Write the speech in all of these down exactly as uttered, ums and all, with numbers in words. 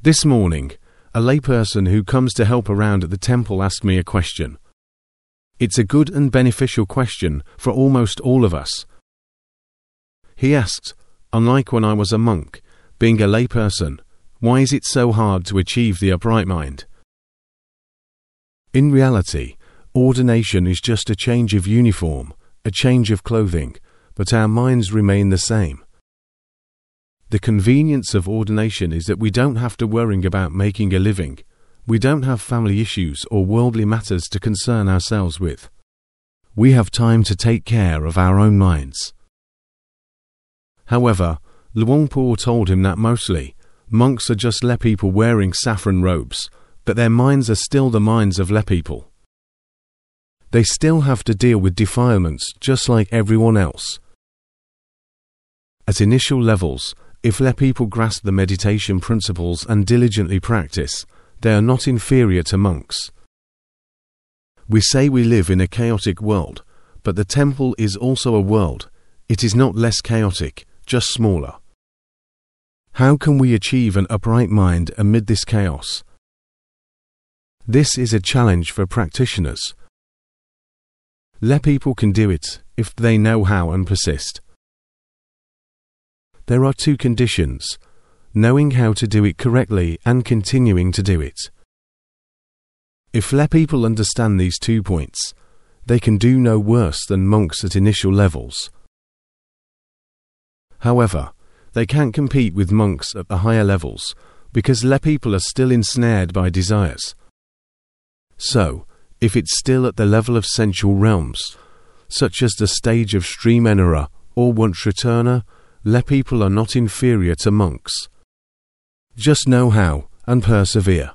This morning, a layperson who comes to help around at the temple asked me a question. It's a good and beneficial question for almost all of us. He asked, unlike when I was a monk, being a layperson, why is it so hard to achieve the upright mind? In reality, ordination is just a change of uniform, a change of clothing, but our minds remain the same. The convenience of ordination is that we don't have to worry about making a living. We don't have family issues or worldly matters to concern ourselves with. We have time to take care of our own minds. However, Luang Por told him that mostly, monks are just le people wearing saffron robes, but their minds are still the minds of le people. They still have to deal with defilements just like everyone else. At initial levels, if le people grasp the meditation principles and diligently practice, they are not inferior to monks. We say we live in a chaotic world, but the temple is also a world. It is not less chaotic, just smaller. How can we achieve an upright mind amid this chaos? This is a challenge for practitioners. Le people can do it if they know how and persist. There are two conditions: knowing how to do it correctly and continuing to do it. If le people understand these two points, they can do no worse than monks at initial levels. However, they can't compete with monks at the higher levels because le people are still ensnared by desires. So, if it's still at the level of sensual realms, such as the stage of stream enterer or Vajraturna, le people are not inferior to monks. Just know how and persevere.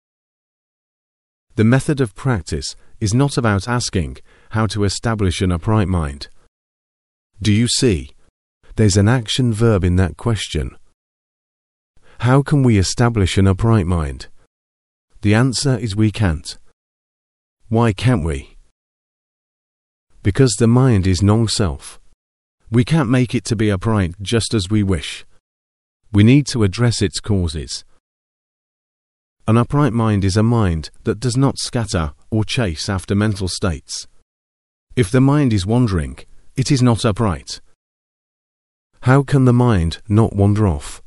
The method of practice is not about asking how to establish an upright mind. Do you see? There's an action verb in that question. How can we establish an upright mind? The answer is we can't. Why can't we? Because the mind is non-self. We can't make it to be upright just as we wish. We need to address its causes. An upright mind is a mind that does not scatter or chase after mental states. If the mind is wandering, it is not upright. How can the mind not wander off?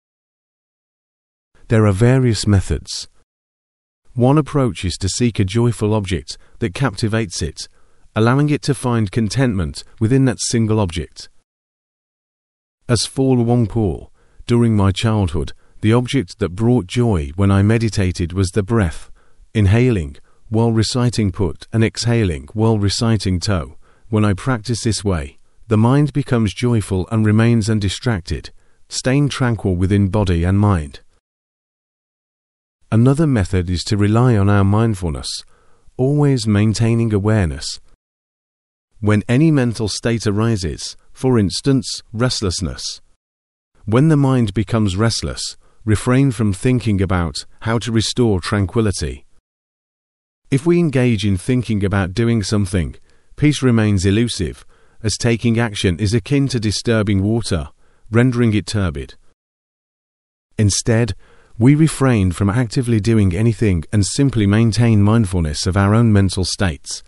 There are various methods. One approach is to seek a joyful object that captivates it, allowing it to find contentment within that single object. As for Luang Por, during my childhood, the object that brought joy when I meditated was the breath, inhaling while reciting Put and exhaling while reciting To. When I practice this way, the mind becomes joyful and remains undistracted, staying tranquil within body and mind. Another method is to rely on our mindfulness, always maintaining awareness. When any mental state arises, for instance, restlessness, when the mind becomes restless, refrain from thinking about how to restore tranquility. If we engage in thinking about doing something, peace remains elusive, as taking action is akin to disturbing water, rendering it turbid. Instead, we refrain from actively doing anything and simply maintain mindfulness of our own mental states.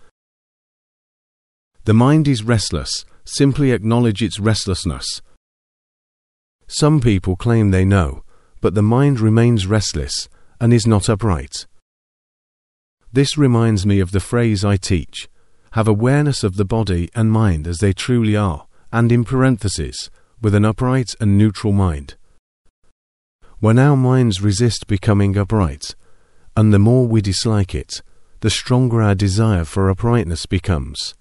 The mind is restless, simply acknowledge its restlessness. Some people claim they know, but the mind remains restless and is not upright. This reminds me of the phrase I teach: have awareness of the body and mind as they truly are, and in parentheses, with an upright and neutral mind. When our minds resist becoming upright, and the more we dislike it, the stronger our desire for uprightness becomes.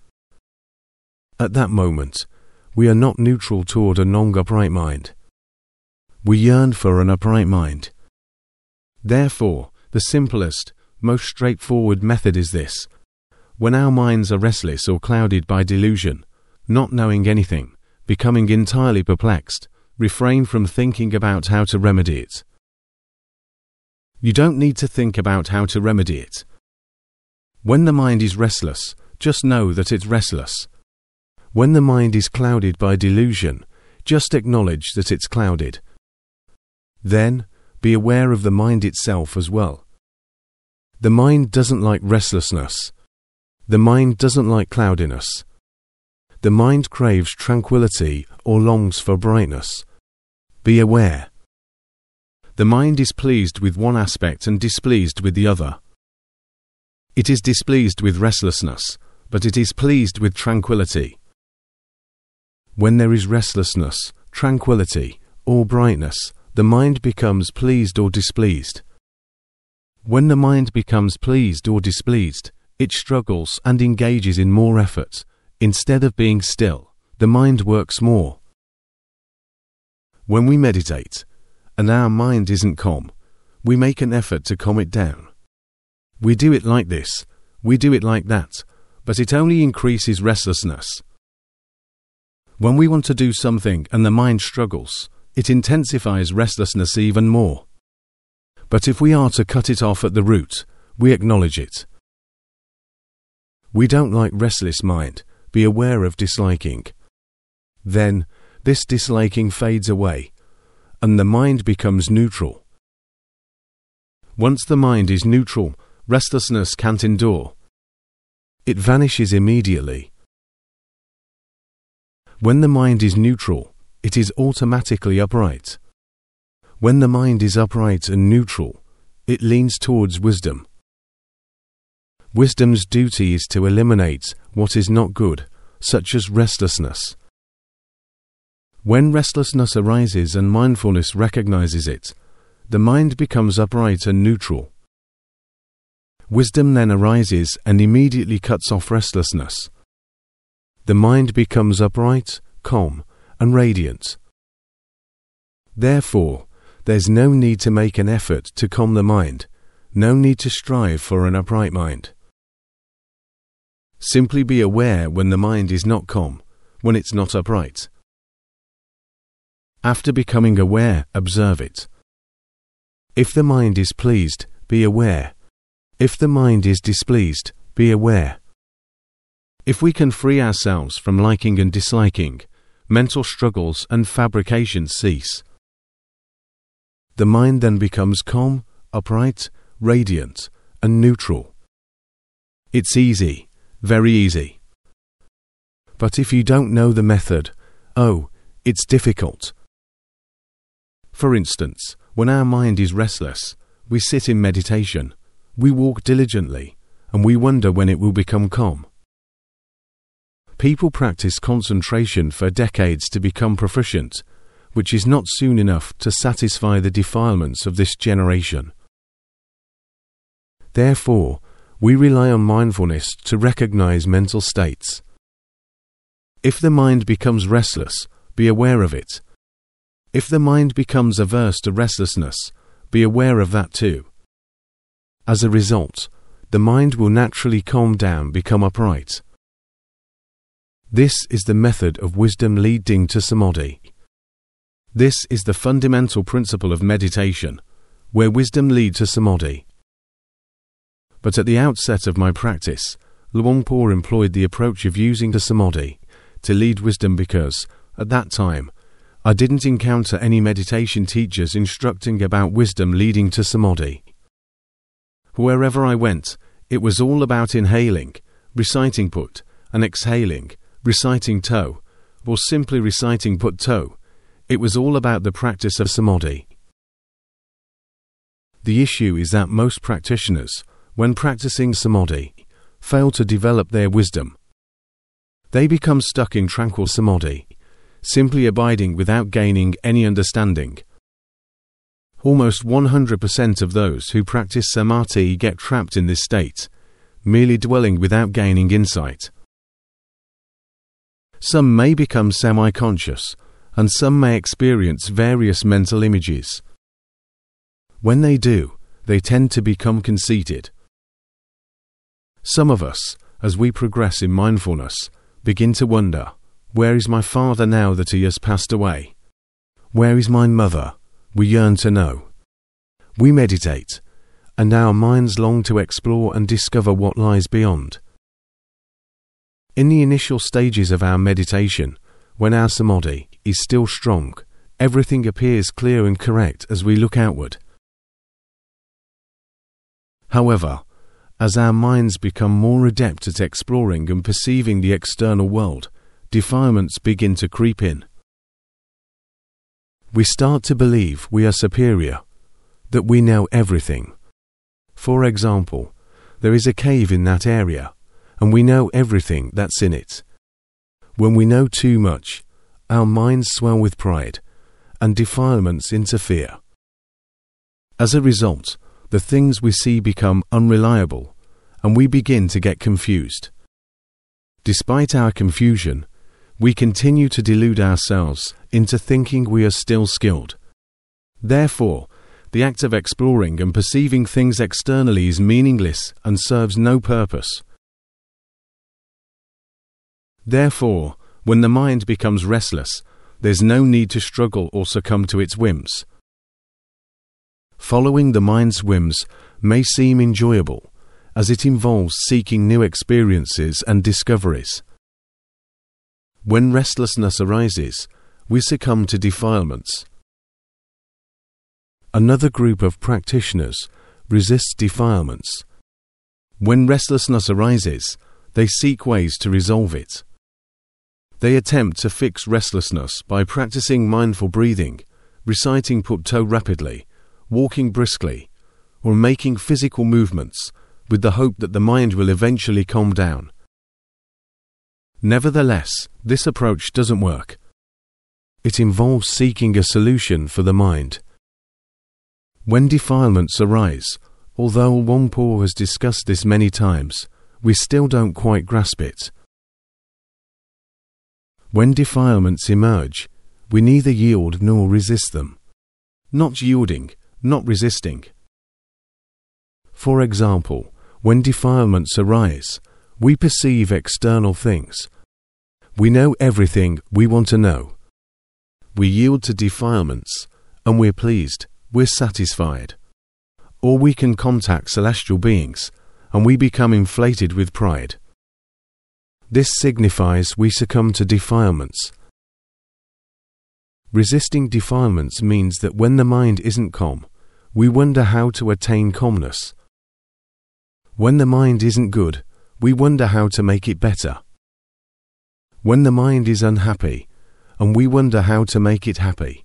At that moment, we are not neutral toward a non-upright mind. We yearn for an upright mind. Therefore, the simplest, most straightforward method is this: when our minds are restless or clouded by delusion, not knowing anything, becoming entirely perplexed, refrain from thinking about how to remedy it. You don't need to think about how to remedy it. When the mind is restless, just know that it's restless. When the mind is clouded by delusion, just acknowledge that it's clouded. Then, be aware of the mind itself as well. The mind doesn't like restlessness. The mind doesn't like cloudiness. The mind craves tranquility or longs for brightness. Be aware. The mind is pleased with one aspect and displeased with the other. It is displeased with restlessness, but it is pleased with tranquility. When there is restlessness, tranquility, or brightness, the mind becomes pleased or displeased. When the mind becomes pleased or displeased, it struggles and engages in more effort. Instead of being still, the mind works more. When we meditate, and our mind isn't calm, we make an effort to calm it down. We do it like this, we do it like that, but it only increases restlessness. When we want to do something and the mind struggles, it intensifies restlessness even more. But if we are to cut it off at the root, we acknowledge it. We don't like restless mind. Be aware of disliking. Then, this disliking fades away, and the mind becomes neutral. Once the mind is neutral, restlessness can't endure. It vanishes immediately. When the mind is neutral, it is automatically upright. When the mind is upright and neutral, it leans towards wisdom. Wisdom's duty is to eliminate what is not good, such as restlessness. When restlessness arises and mindfulness recognizes it, the mind becomes upright and neutral. Wisdom then arises and immediately cuts off restlessness. The mind becomes upright, calm, and radiant. Therefore, there's no need to make an effort to calm the mind, no need to strive for an upright mind. Simply be aware when the mind is not calm, when it's not upright. After becoming aware, observe it. If the mind is pleased, be aware. If the mind is displeased, be aware. If we can free ourselves from liking and disliking, mental struggles and fabrications cease. The mind then becomes calm, upright, radiant, and neutral. It's easy. Very easy. But if you don't know the method, oh, it's difficult. For instance, when our mind is restless, we sit in meditation, we walk diligently, and we wonder when it will become calm. People practice concentration for decades to become proficient, which is not soon enough to satisfy the defilements of this generation. Therefore, we rely on mindfulness to recognize mental states. If the mind becomes restless, be aware of it. If the mind becomes averse to restlessness, be aware of that too. As a result, the mind will naturally calm down, become upright. This is the method of wisdom leading to samadhi. This is the fundamental principle of meditation, where wisdom leads to samadhi. But at the outset of my practice, Luang Por employed the approach of using the samadhi to lead wisdom because, at that time, I didn't encounter any meditation teachers instructing about wisdom leading to samadhi. Wherever I went, it was all about inhaling, reciting put, and exhaling, reciting to, or simply reciting put to. It was all about the practice of samadhi. The issue is that most practitioners, when practicing samadhi, fail to develop their wisdom. They become stuck in tranquil samadhi, simply abiding without gaining any understanding. Almost one hundred percent of those who practice samadhi get trapped in this state, merely dwelling without gaining insight. Some may become semi-conscious, and some may experience various mental images. When they do, they tend to become conceited. Some of us, as we progress in mindfulness, begin to wonder, where is my father now that he has passed away? Where is my mother? We yearn to know. We meditate, and our minds long to explore and discover what lies beyond. In the initial stages of our meditation, when our samadhi is still strong, everything appears clear and correct as we look outward, However, as our minds become more adept at exploring and perceiving the external world, defilements begin to creep in. We start to believe we are superior, that we know everything. For example, there is a cave in that area, and we know everything that's in it. When we know too much, our minds swell with pride, and defilements interfere. As a result, the things we see become unreliable, and we begin to get confused. Despite our confusion, we continue to delude ourselves into thinking we are still skilled. Therefore, the act of exploring and perceiving things externally is meaningless and serves no purpose. Therefore, when the mind becomes restless, there's no need to struggle or succumb to its whims. Following the mind's whims may seem enjoyable, as it involves seeking new experiences and discoveries. When restlessness arises, we succumb to defilements. Another group of practitioners resists defilements. When restlessness arises, they seek ways to resolve it. They attempt to fix restlessness by practicing mindful breathing, reciting Putto rapidly, walking briskly, or making physical movements with the hope that the mind will eventually calm down. Nevertheless, this approach doesn't work. It involves seeking a solution for the mind. When defilements arise, although Wangpo has discussed this many times, we still don't quite grasp it. When defilements emerge, we neither yield nor resist them. Not yielding, not resisting. For example, when defilements arise, we perceive external things. We know everything we want to know. We yield to defilements, and we're pleased, we're satisfied. Or we can contact celestial beings, and we become inflated with pride. This signifies we succumb to defilements. Resisting defilements means that when the mind isn't calm, we wonder how to attain calmness. When the mind isn't good, we wonder how to make it better. When the mind is unhappy, and we wonder how to make it happy.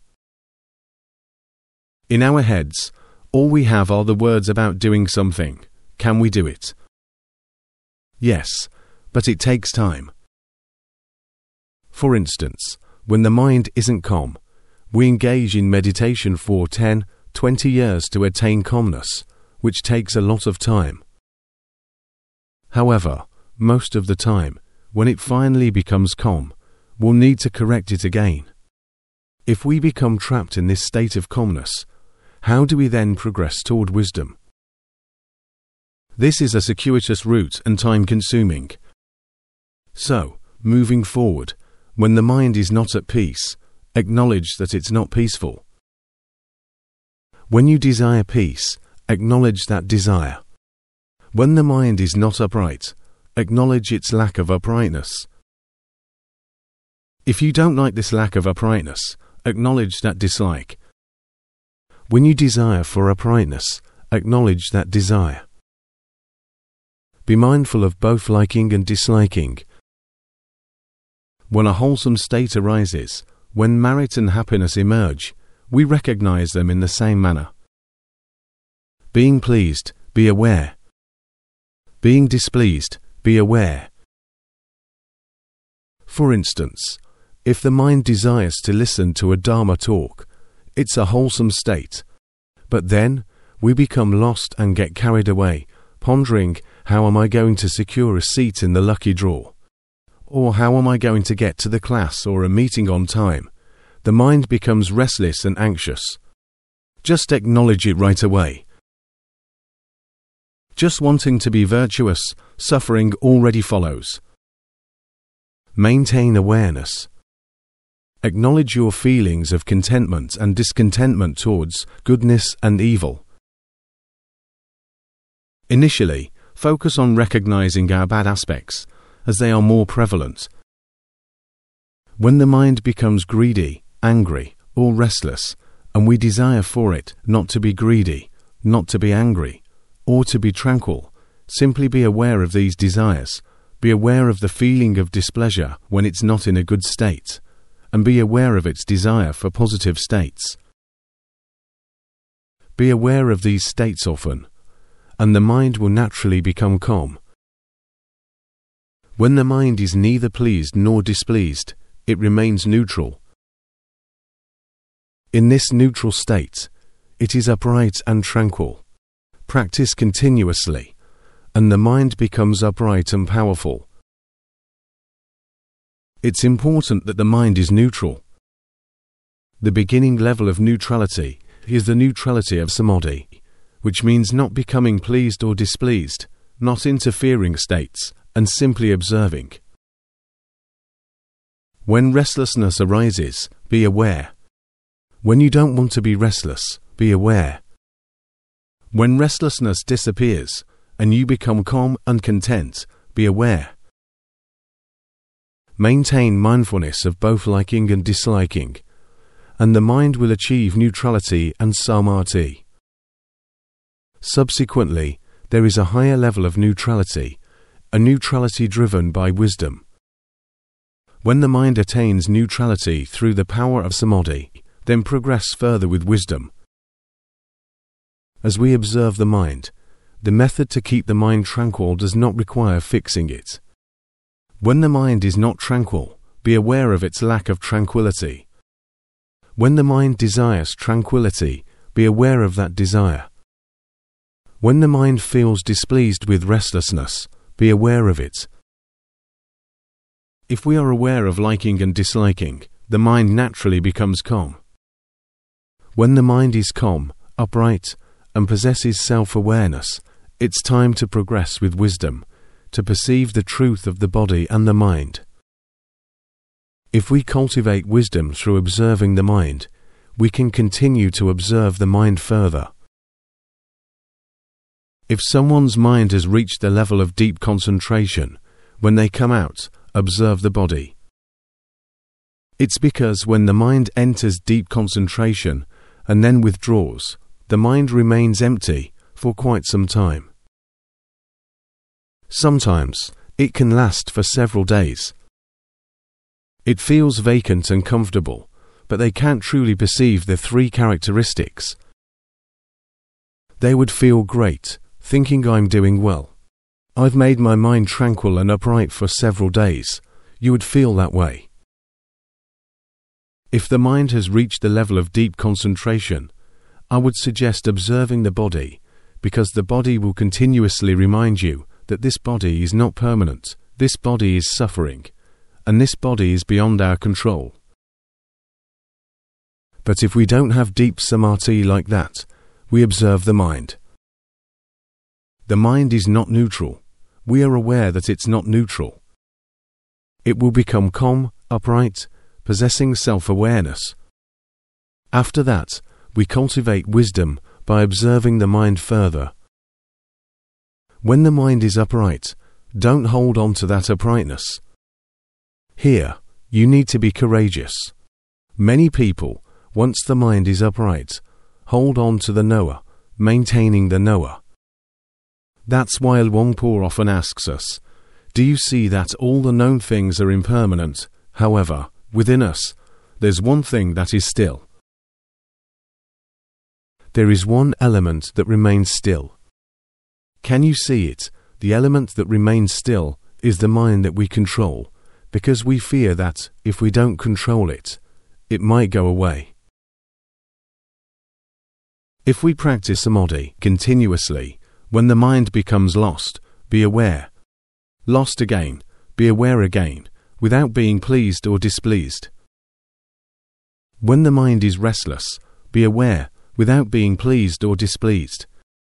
In our heads, all we have are the words about doing something. Can we do it? Yes, but it takes time. For instance, when the mind isn't calm, we engage in meditation for ten, twenty years to attain calmness, which takes a lot of time. However, most of the time, when it finally becomes calm, we'll need to correct it again. If we become trapped in this state of calmness, how do we then progress toward wisdom? This is a circuitous route and time-consuming. So, moving forward, when the mind is not at peace, acknowledge that it's not peaceful. When you desire peace, acknowledge that desire. When the mind is not upright, acknowledge its lack of uprightness. If you don't like this lack of uprightness, acknowledge that dislike. When you desire for uprightness, acknowledge that desire. Be mindful of both liking and disliking. When a wholesome state arises, when merit and happiness emerge, we recognize them in the same manner. Being pleased, be aware. Being displeased, be aware. For instance, if the mind desires to listen to a Dharma talk, it's a wholesome state. But then, we become lost and get carried away, pondering, how am I going to secure a seat in the lucky draw? Or how am I going to get to the class or a meeting on time? The mind becomes restless and anxious. Just acknowledge it right away. Just wanting to be virtuous, suffering already follows. Maintain awareness. Acknowledge your feelings of contentment and discontentment towards goodness and evil. Initially, focus on recognizing our bad aspects, as they are more prevalent. When the mind becomes greedy, angry, or restless, and we desire for it not to be greedy, not to be angry, or to be tranquil, simply be aware of these desires, be aware of the feeling of displeasure when it's not in a good state, and be aware of its desire for positive states. Be aware of these states often, and the mind will naturally become calm. When the mind is neither pleased nor displeased, it remains neutral. In this neutral state, it is upright and tranquil. Practice continuously, and the mind becomes upright and powerful. It's important that the mind is neutral. The beginning level of neutrality is the neutrality of samadhi, which means not becoming pleased or displeased, not interfering states, and simply observing. When restlessness arises, be aware. When you don't want to be restless, be aware. When restlessness disappears, and you become calm and content, be aware. Maintain mindfulness of both liking and disliking, and the mind will achieve neutrality and samadhi. Subsequently, there is a higher level of neutrality, a neutrality driven by wisdom. When the mind attains neutrality through the power of samadhi, then progress further with wisdom. As we observe the mind, the method to keep the mind tranquil does not require fixing it. When the mind is not tranquil, be aware of its lack of tranquility. When the mind desires tranquility, be aware of that desire. When the mind feels displeased with restlessness, be aware of it. If we are aware of liking and disliking, the mind naturally becomes calm. When the mind is calm, upright, and possesses self-awareness, it's time to progress with wisdom, to perceive the truth of the body and the mind. If we cultivate wisdom through observing the mind, we can continue to observe the mind further. If someone's mind has reached the level of deep concentration, when they come out, observe the body. It's because when the mind enters deep concentration and then withdraws, the mind remains empty for quite some time. Sometimes, it can last for several days. It feels vacant and comfortable, but they can't truly perceive the three characteristics. They would feel great, thinking I'm doing well. I've made my mind tranquil and upright for several days. You would feel that way. If the mind has reached the level of deep concentration, I would suggest observing the body, because the body will continuously remind you that this body is not permanent, this body is suffering, and this body is beyond our control. But if we don't have deep samadhi like that, we observe the mind. The mind is not neutral. We are aware that it's not neutral. It will become calm, upright, possessing self-awareness. After that, we cultivate wisdom by observing the mind further. When the mind is upright, don't hold on to that uprightness. Here, you need to be courageous. Many people, once the mind is upright, hold on to the knower, maintaining the knower. That's why Luangpo often asks us, do you see that all the known things are impermanent? However, within us, there's one thing that is still. There is one element that remains still. Can you see it? The element that remains still is the mind that we control, because we fear that, if we don't control it, it might go away. If we practice samadhi continuously, when the mind becomes lost, be aware. Lost again, be aware again, without being pleased or displeased. When the mind is restless, be aware, without being pleased or displeased.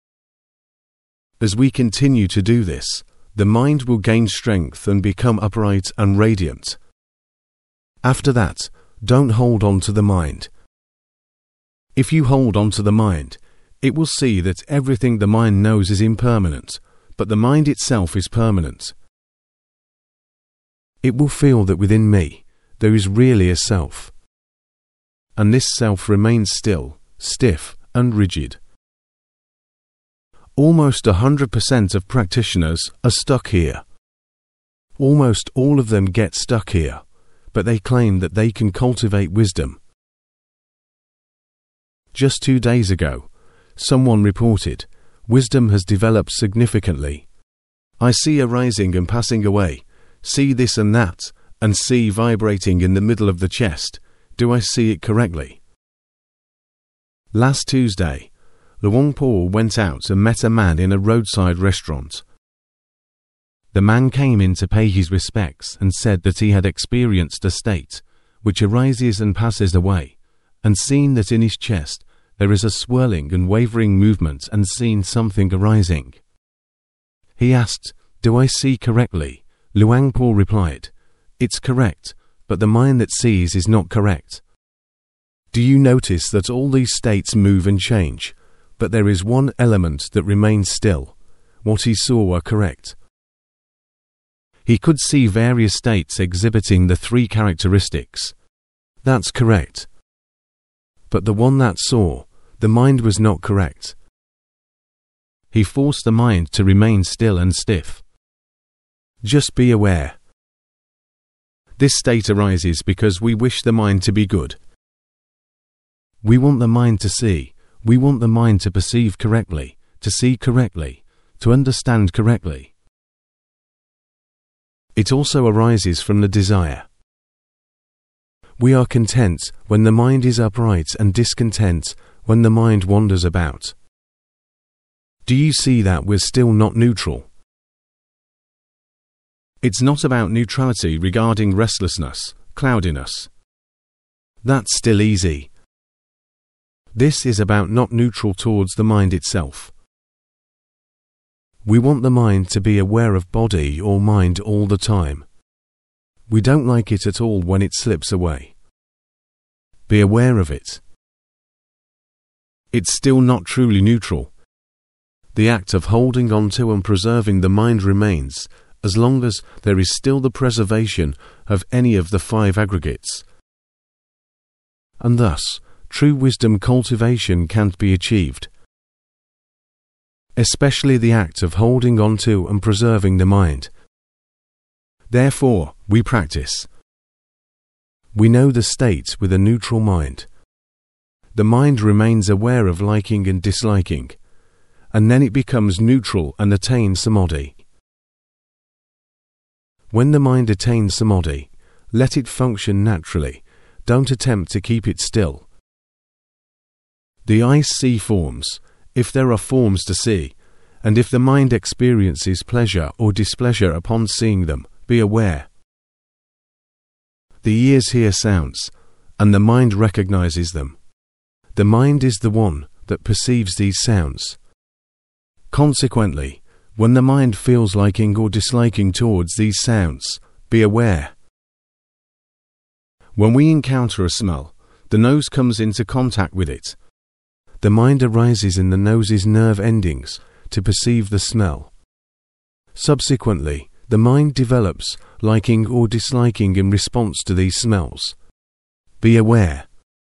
As we continue to do this, the mind will gain strength and become upright and radiant. After that, don't hold on to the mind. If you hold on to the mind, it will see that everything the mind knows is impermanent, but the mind itself is permanent. It will feel that within me, there is really a self. And this self remains still, stiff, and rigid. Almost one hundred percent of practitioners are stuck here. Almost all of them get stuck here, but they claim that they can cultivate wisdom. Just two days ago, someone reported, "Wisdom has developed significantly. I see arising and passing away, see this and that, and see vibrating in the middle of the chest. Do I see it correctly?" Last Tuesday, Luang Por went out and met a man in a roadside restaurant. The man came in to pay his respects and said that he had experienced a state which arises and passes away, and seen that in his chest there is a swirling and wavering movement, and seen something arising. He asked, "Do I see correctly?" Luang Por replied, "It's correct, but the mind that sees is not correct. Do you notice that all these states move and change, but there is one element that remains still? What he saw are correct." He could see various states exhibiting the three characteristics. That's correct. But the one that saw, the mind was not correct. He forced the mind to remain still and stiff. Just be aware. This state arises because we wish the mind to be good. We want the mind to see, we want the mind to perceive correctly, to see correctly, to understand correctly. It also arises from the desire. We are content when the mind is upright and discontent when the mind wanders about. Do you see that we're still not neutral? It's not about neutrality regarding restlessness, cloudiness. That's still easy. This is about not neutral towards the mind itself. We want the mind to be aware of body or mind all the time. We don't like it at all when it slips away. Be aware of it. It's still not truly neutral. The act of holding on to and preserving the mind remains, as long as there is still the preservation of any of the five aggregates. And thus, true wisdom cultivation can't be achieved. Especially the act of holding on to and preserving the mind. Therefore, we practice. We know the state with a neutral mind. The mind remains aware of liking and disliking, and then it becomes neutral and attains samadhi. When the mind attains samadhi, let it function naturally. Don't attempt to keep it still. The eyes see forms, if there are forms to see, and if the mind experiences pleasure or displeasure upon seeing them, be aware. The ears hear sounds, and the mind recognizes them. The mind is the one that perceives these sounds. Consequently, when the mind feels liking or disliking towards these sounds, be aware. When we encounter a smell, the nose comes into contact with it. The mind arises in the nose's nerve endings to perceive the smell. Subsequently, the mind develops liking or disliking in response to these smells. Be aware.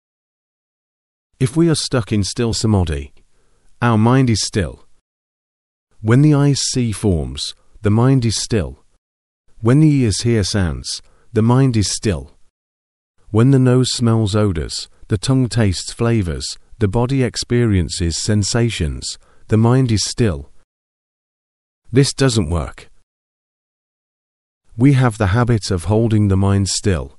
If we are stuck in still samadhi, our mind is still. When the eyes see forms, the mind is still. When the ears hear sounds, the mind is still. When the nose smells odors, the tongue tastes flavors, the body experiences sensations, the mind is still. This doesn't work. We have the habit of holding the mind still.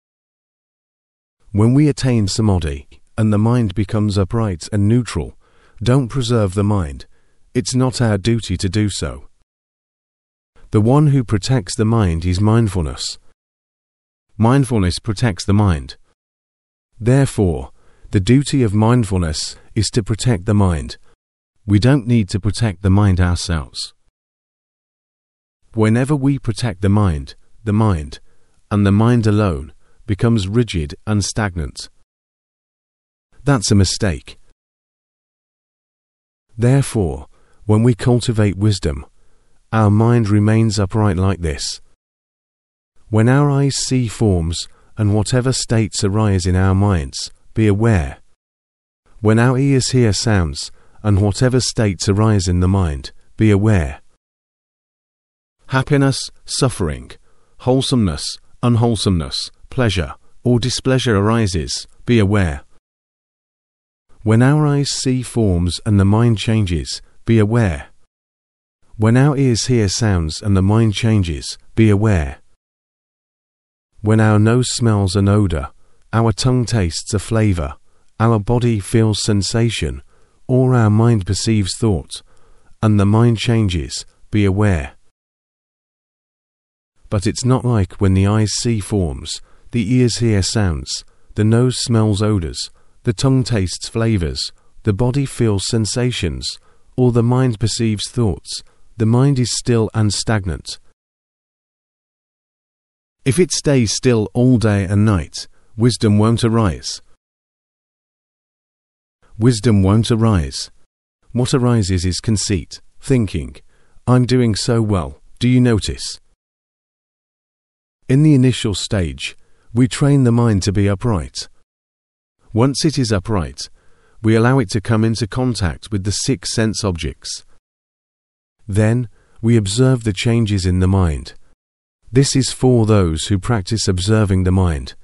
When we attain samadhi, and the mind becomes upright and neutral, don't preserve the mind. It's not our duty to do so. The one who protects the mind is mindfulness. Mindfulness protects the mind. Therefore, the duty of mindfulness is to protect the mind. We don't need to protect the mind ourselves. Whenever we protect the mind, the mind, and the mind alone, becomes rigid and stagnant. That's a mistake. Therefore, when we cultivate wisdom, our mind remains upright like this. When our eyes see forms and whatever states arise in our minds, be aware. When our ears hear sounds and whatever states arise in the mind, be aware. Happiness, suffering, wholesomeness, unwholesomeness, pleasure, or displeasure arises, be aware. When our eyes see forms and the mind changes, be aware. When our ears hear sounds and the mind changes, be aware. When our nose smells an odor, our tongue tastes a flavor, our body feels sensation, or our mind perceives thought, and the mind changes, be aware. But it's not like when the eyes see forms, the ears hear sounds, the nose smells odors, the tongue tastes flavors, the body feels sensations, or the mind perceives thoughts. The mind is still and stagnant. If it stays still all day and night, wisdom won't arise. Wisdom won't arise. What arises is conceit, thinking, I'm doing so well, do you notice? In the initial stage, we train the mind to be upright. Once it is upright, we allow it to come into contact with the six sense objects. Then, we observe the changes in the mind. This is for those who practice observing the mind.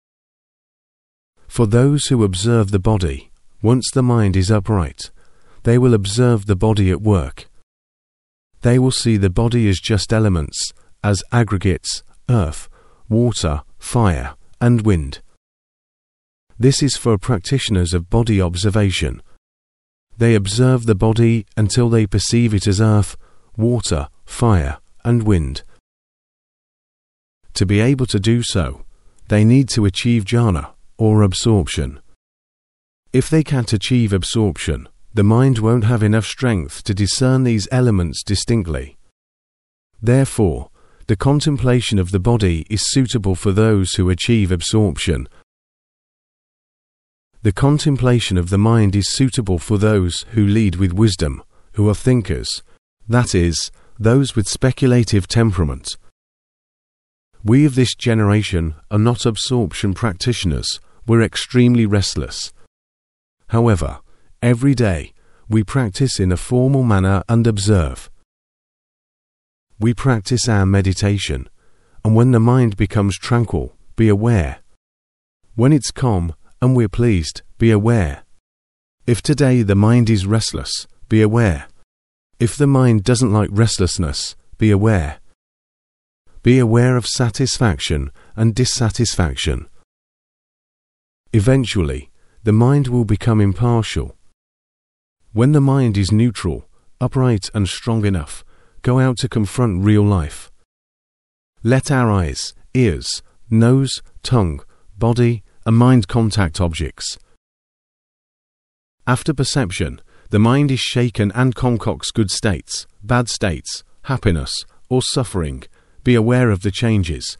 For those who observe the body, once the mind is upright, they will observe the body at work. They will see the body as just elements, as aggregates, earth, water, fire, and wind. This is for practitioners of body observation. They observe the body until they perceive it as earth, water, fire, and wind. To be able to do so, they need to achieve jhana, or absorption. If they can't achieve absorption, the mind won't have enough strength to discern these elements distinctly. Therefore, the contemplation of the body is suitable for those who achieve absorption. The contemplation of the mind is suitable for those who lead with wisdom, who are thinkers, that is, those with speculative temperament. We of this generation are not absorption practitioners, we're extremely restless. However, every day, we practice in a formal manner and observe. We practice our meditation, and when the mind becomes tranquil, be aware. When it's calm, and we're pleased, be aware. If today the mind is restless, be aware. If the mind doesn't like restlessness, be aware. Be aware of satisfaction and dissatisfaction. Eventually, the mind will become impartial. When the mind is neutral, upright and strong enough, go out to confront real life. Let our eyes, ears, nose, tongue, body, and mind contact objects. After perception, the mind is shaken and concocts good states, bad states, happiness, or suffering. Be aware of the changes.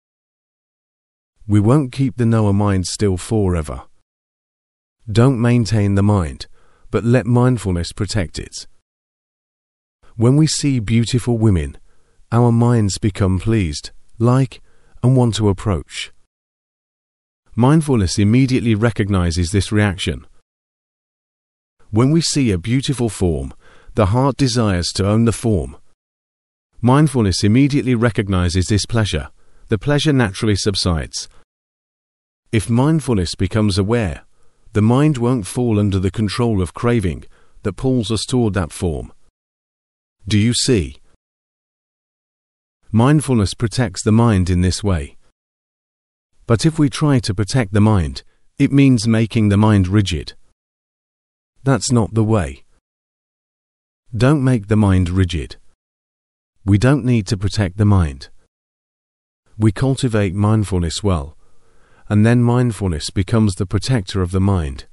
We won't keep the knower mind still forever. Don't maintain the mind, but let mindfulness protect it. When we see beautiful women, our minds become pleased, like, and want to approach. Mindfulness immediately recognizes this reaction. When we see a beautiful form, the heart desires to own the form. Mindfulness immediately recognizes this pleasure. The pleasure naturally subsides. If mindfulness becomes aware, the mind won't fall under the control of craving that pulls us toward that form. Do you see? Mindfulness protects the mind in this way. But if we try to protect the mind, it means making the mind rigid. That's not the way. Don't make the mind rigid. We don't need to protect the mind. We cultivate mindfulness well, and then mindfulness becomes the protector of the mind.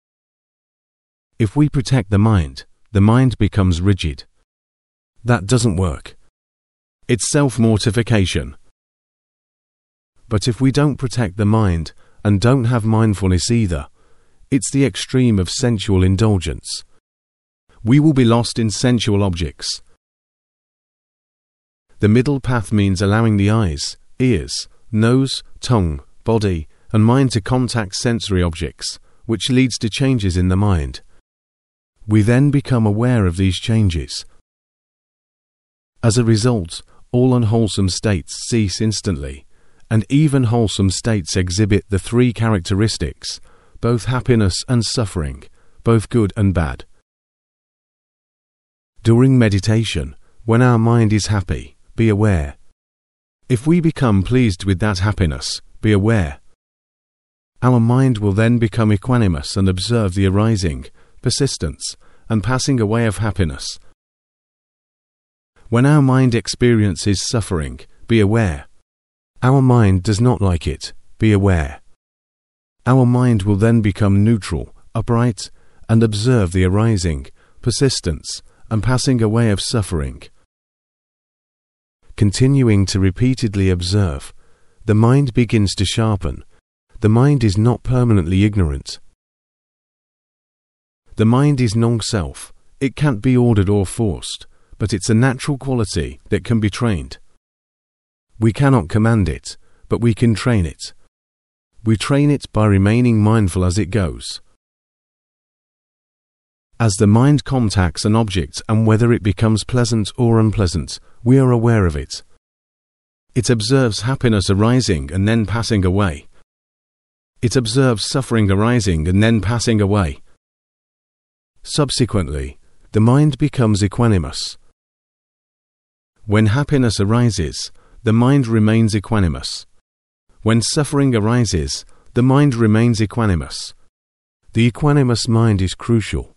If we protect the mind, the mind becomes rigid. That doesn't work. It's self-mortification. But if we don't protect the mind and don't have mindfulness either, it's the extreme of sensual indulgence. We will be lost in sensual objects. The middle path means allowing the eyes, ears, nose, tongue, body, and mind to contact sensory objects, which leads to changes in the mind. We then become aware of these changes. As a result, all unwholesome states cease instantly, and even wholesome states exhibit the three characteristics, both happiness and suffering, both good and bad. During meditation, when our mind is happy, be aware. If we become pleased with that happiness, be aware. Our mind will then become equanimous and observe the arising, persistence, and passing away of happiness. When our mind experiences suffering, be aware. Our mind does not like it, be aware. Our mind will then become neutral, upright, and observe the arising, persistence, and passing away of suffering. Continuing to repeatedly observe, the mind begins to sharpen. The mind is not permanently ignorant. The mind is non-self. It can't be ordered or forced, but it's a natural quality that can be trained. We cannot command it, but we can train it. We train it by remaining mindful as it goes. As the mind contacts an object and whether it becomes pleasant or unpleasant, we are aware of it. It observes happiness arising and then passing away. It observes suffering arising and then passing away. Subsequently, the mind becomes equanimous. When happiness arises, the mind remains equanimous. When suffering arises, the mind remains equanimous. The equanimous mind is crucial.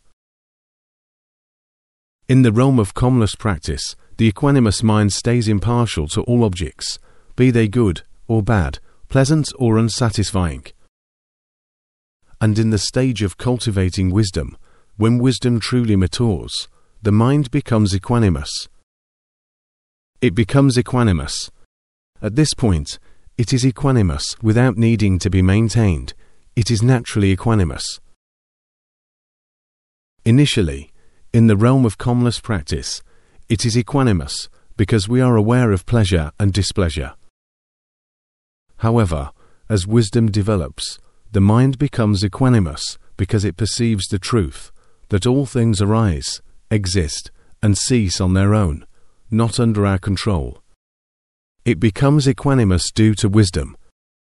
In the realm of calmness practice, the equanimous mind stays impartial to all objects, be they good or bad, pleasant or unsatisfying. And in the stage of cultivating wisdom, when wisdom truly matures, the mind becomes equanimous. It becomes equanimous. At this point, it is equanimous without needing to be maintained. It is naturally equanimous. Initially, in the realm of calmness practice, it is equanimous because we are aware of pleasure and displeasure. However, as wisdom develops, the mind becomes equanimous because it perceives the truth that all things arise, exist, and cease on their own, not under our control. It becomes equanimous due to wisdom.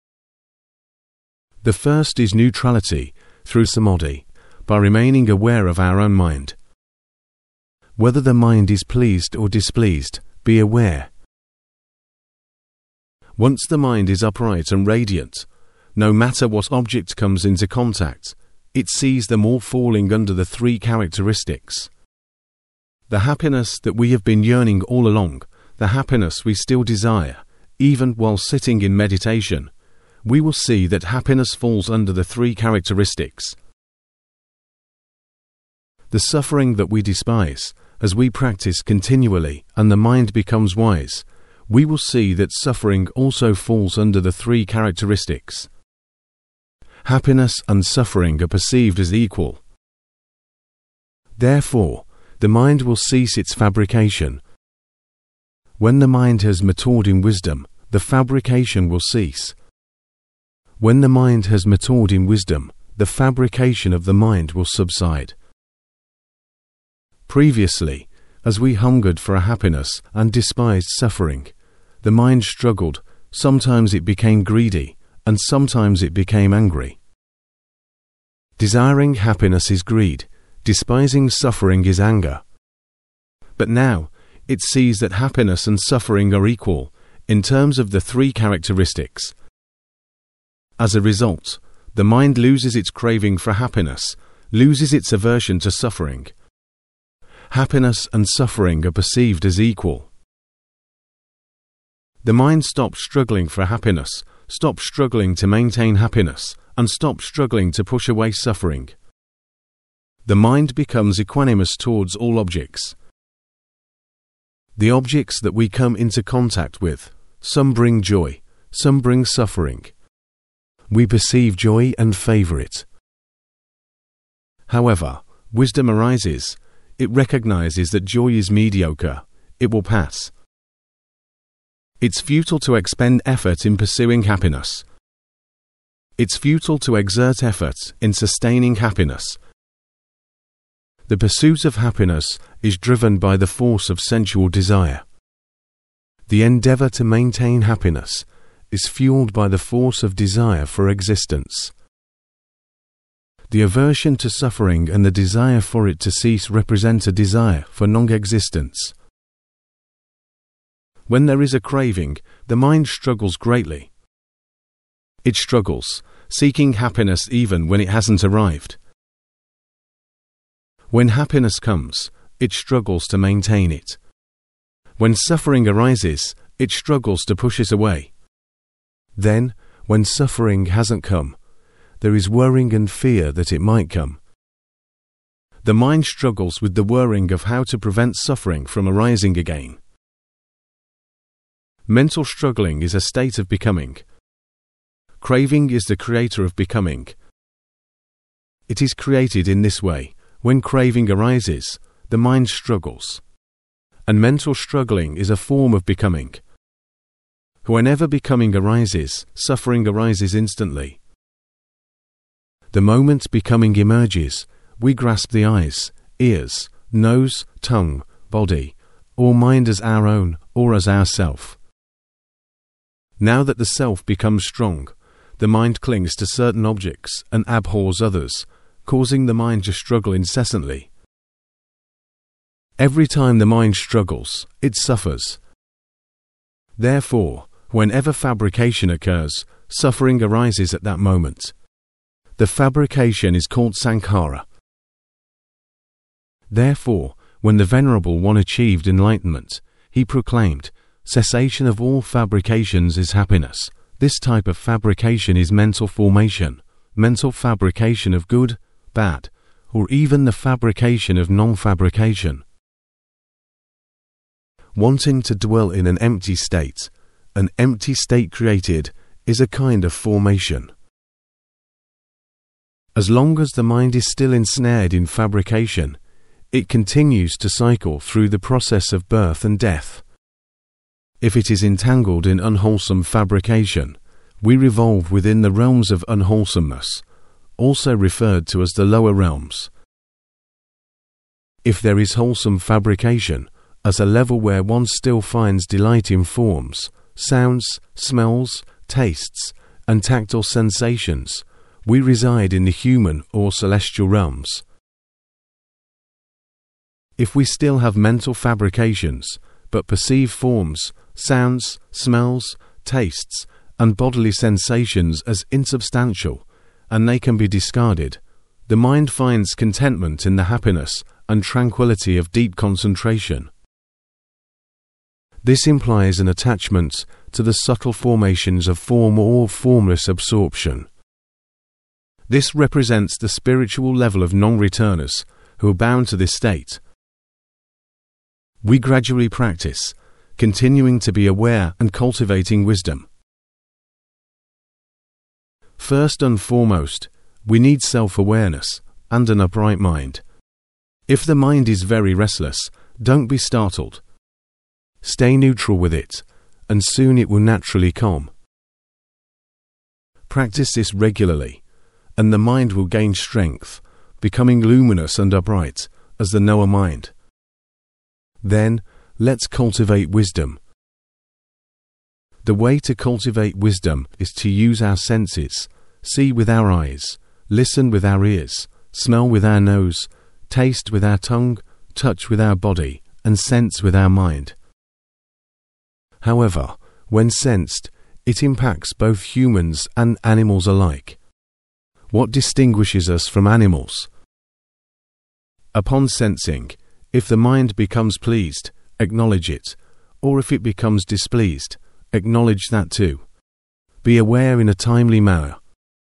The first is neutrality through samadhi, by remaining aware of our own mind. Whether the mind is pleased or displeased, be aware. Once the mind is upright and radiant, no matter what object comes into contact, it sees them all falling under the three characteristics. The happiness that we have been yearning all along, the happiness we still desire, even while sitting in meditation, we will see that happiness falls under the three characteristics. The suffering that we despise, as we practice continually and the mind becomes wise, we will see that suffering also falls under the three characteristics. Happiness and suffering are perceived as equal. Therefore, the mind will cease its fabrication. When the mind has matured in wisdom, the fabrication will cease. When the mind has matured in wisdom, the fabrication of the mind will subside. Previously, as we hungered for a happiness and despised suffering, the mind struggled, sometimes it became greedy, and sometimes it became angry. Desiring happiness is greed, despising suffering is anger. But now, it sees that happiness and suffering are equal, in terms of the three characteristics. As a result, the mind loses its craving for happiness, loses its aversion to suffering. Happiness and suffering are perceived as equal. The mind stops struggling for happiness, stops struggling to maintain happiness, and stops struggling to push away suffering. The mind becomes equanimous towards all objects. The objects that we come into contact with, some bring joy, some bring suffering. We perceive joy and favor it. However, wisdom arises. It recognizes that joy is mediocre. It will pass. It's futile to expend effort in pursuing happiness. It's futile to exert effort in sustaining happiness. The pursuit of happiness is driven by the force of sensual desire. The endeavor to maintain happiness is fueled by the force of desire for existence. The aversion to suffering and the desire for it to cease represent a desire for non-existence. When there is a craving, the mind struggles greatly. It struggles, seeking happiness even when it hasn't arrived. When happiness comes, it struggles to maintain it. When suffering arises, it struggles to push it away. Then, when suffering hasn't come, there is worrying and fear that it might come. The mind struggles with the worrying of how to prevent suffering from arising again. Mental struggling is a state of becoming. Craving is the creator of becoming. It is created in this way. When craving arises, the mind struggles. And mental struggling is a form of becoming. Whenever becoming arises, suffering arises instantly. The moment becoming emerges, we grasp the eyes, ears, nose, tongue, body, or mind as our own or as our self. Now that the self becomes strong, the mind clings to certain objects and abhors others, causing the mind to struggle incessantly. Every time the mind struggles, it suffers. Therefore, whenever fabrication occurs, suffering arises at that moment. The fabrication is called sankhara. Therefore, when the Venerable One achieved enlightenment, he proclaimed, "Cessation of all fabrications is happiness." This type of fabrication is mental formation, mental fabrication of good, bad, or even the fabrication of non-fabrication. Wanting to dwell in an empty state, an empty state created, is a kind of formation. As long as the mind is still ensnared in fabrication, it continues to cycle through the process of birth and death. If it is entangled in unwholesome fabrication, we revolve within the realms of unwholesomeness, also referred to as the lower realms. If there is wholesome fabrication, as a level where one still finds delight in forms, sounds, smells, tastes, and tactile sensations, we reside in the human or celestial realms. If we still have mental fabrications, but perceive forms, sounds, smells, tastes, and bodily sensations as insubstantial, and they can be discarded, the mind finds contentment in the happiness and tranquility of deep concentration. This implies an attachment to the subtle formations of form or formless absorption. This represents the spiritual level of non-returners who are bound to this state. We gradually practice, continuing to be aware and cultivating wisdom. First and foremost, we need self-awareness and an upright mind. If the mind is very restless, don't be startled. Stay neutral with it, and soon it will naturally calm. Practice this regularly, and the mind will gain strength, becoming luminous and upright as the knower mind. Then, let's cultivate wisdom. The way to cultivate wisdom is to use our senses, see with our eyes, listen with our ears, smell with our nose, taste with our tongue, touch with our body, and sense with our mind. However, when sensed, it impacts both humans and animals alike. What distinguishes us from animals? Upon sensing, if the mind becomes pleased, acknowledge it, or if it becomes displeased, acknowledge that too. Be aware in a timely manner.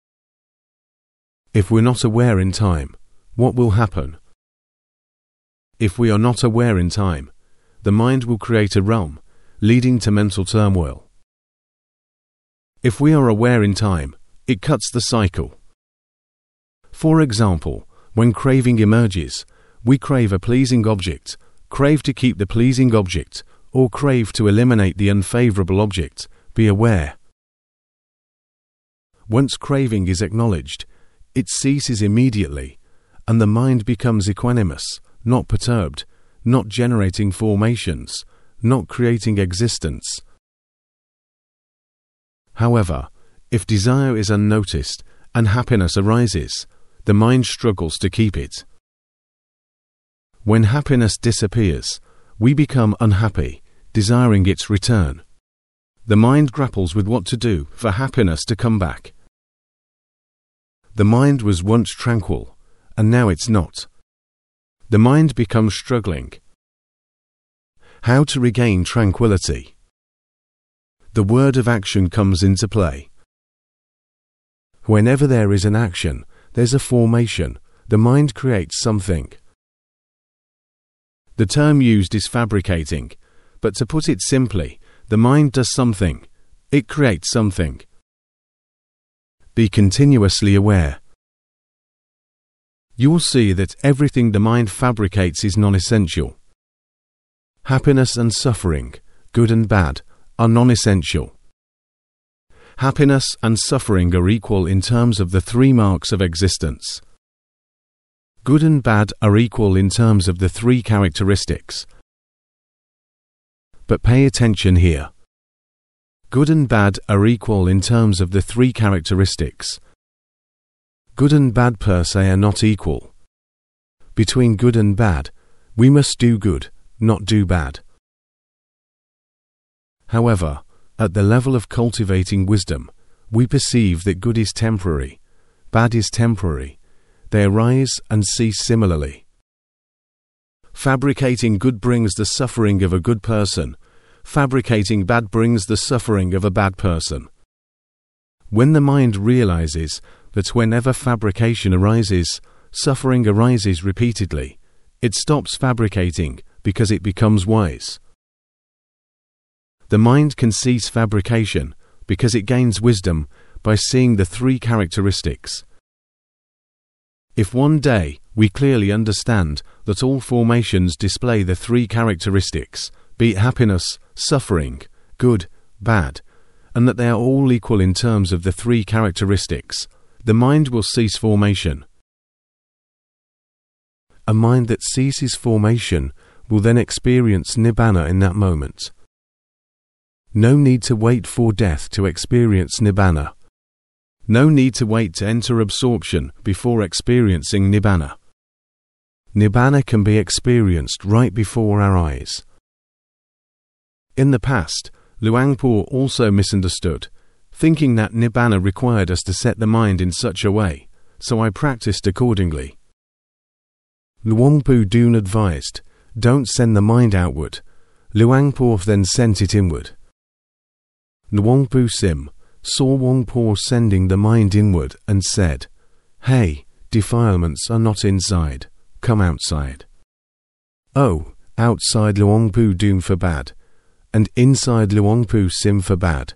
If we're not aware in time, what will happen? If we are not aware in time, the mind will create a realm, leading to mental turmoil. If we are aware in time, it cuts the cycle. For example, when craving emerges, we crave a pleasing object, crave to keep the pleasing object, or crave to eliminate the unfavorable object. Be aware. Once craving is acknowledged, it ceases immediately, and the mind becomes equanimous, not perturbed, not generating formations, not creating existence. However, if desire is unnoticed and happiness arises, the mind struggles to keep it. When happiness disappears, we become unhappy, desiring its return. The mind grapples with what to do for happiness to come back. The mind was once tranquil, and now it's not. The mind becomes struggling. How to regain tranquility? The word of action comes into play. Whenever there is an action, there's a formation. The mind creates something. The term used is fabricating, but to put it simply, the mind does something. It creates something. Be continuously aware. You will see that everything the mind fabricates is non-essential. Happiness and suffering, good and bad, are non-essential. Happiness and suffering are equal in terms of the three marks of existence. Good and bad are equal in terms of the three characteristics. But pay attention here. Good and bad are equal in terms of the three characteristics. Good and bad per se are not equal. Between good and bad, we must do good, not do bad. However, at the level of cultivating wisdom, we perceive that good is temporary, bad is temporary. They arise and cease similarly. Fabricating good brings the suffering of a good person. Fabricating bad brings the suffering of a bad person. When the mind realizes that whenever fabrication arises, suffering arises repeatedly, it stops fabricating because it becomes wise. The mind can cease fabrication because it gains wisdom by seeing the three characteristics. If one day we clearly understand that all formations display the three characteristics, be it happiness, suffering, good, bad, and that they are all equal in terms of the three characteristics, the mind will cease formation. A mind that ceases formation will then experience Nibbana in that moment. No need to wait for death to experience Nibbana. No need to wait to enter absorption before experiencing Nibbana. Nibbana can be experienced right before our eyes. In the past, Luangpo also misunderstood, thinking that Nibbana required us to set the mind in such a way, so I practiced accordingly. Luangpo Dun advised, don't send the mind outward. Luangpo then sent it inward. Luangpo Sim saw Wangpo sending the mind inward and said, "Hey, defilements are not inside, come outside." Oh, outside Luangpo Dun for bad, and inside Luangpo Sim for bad.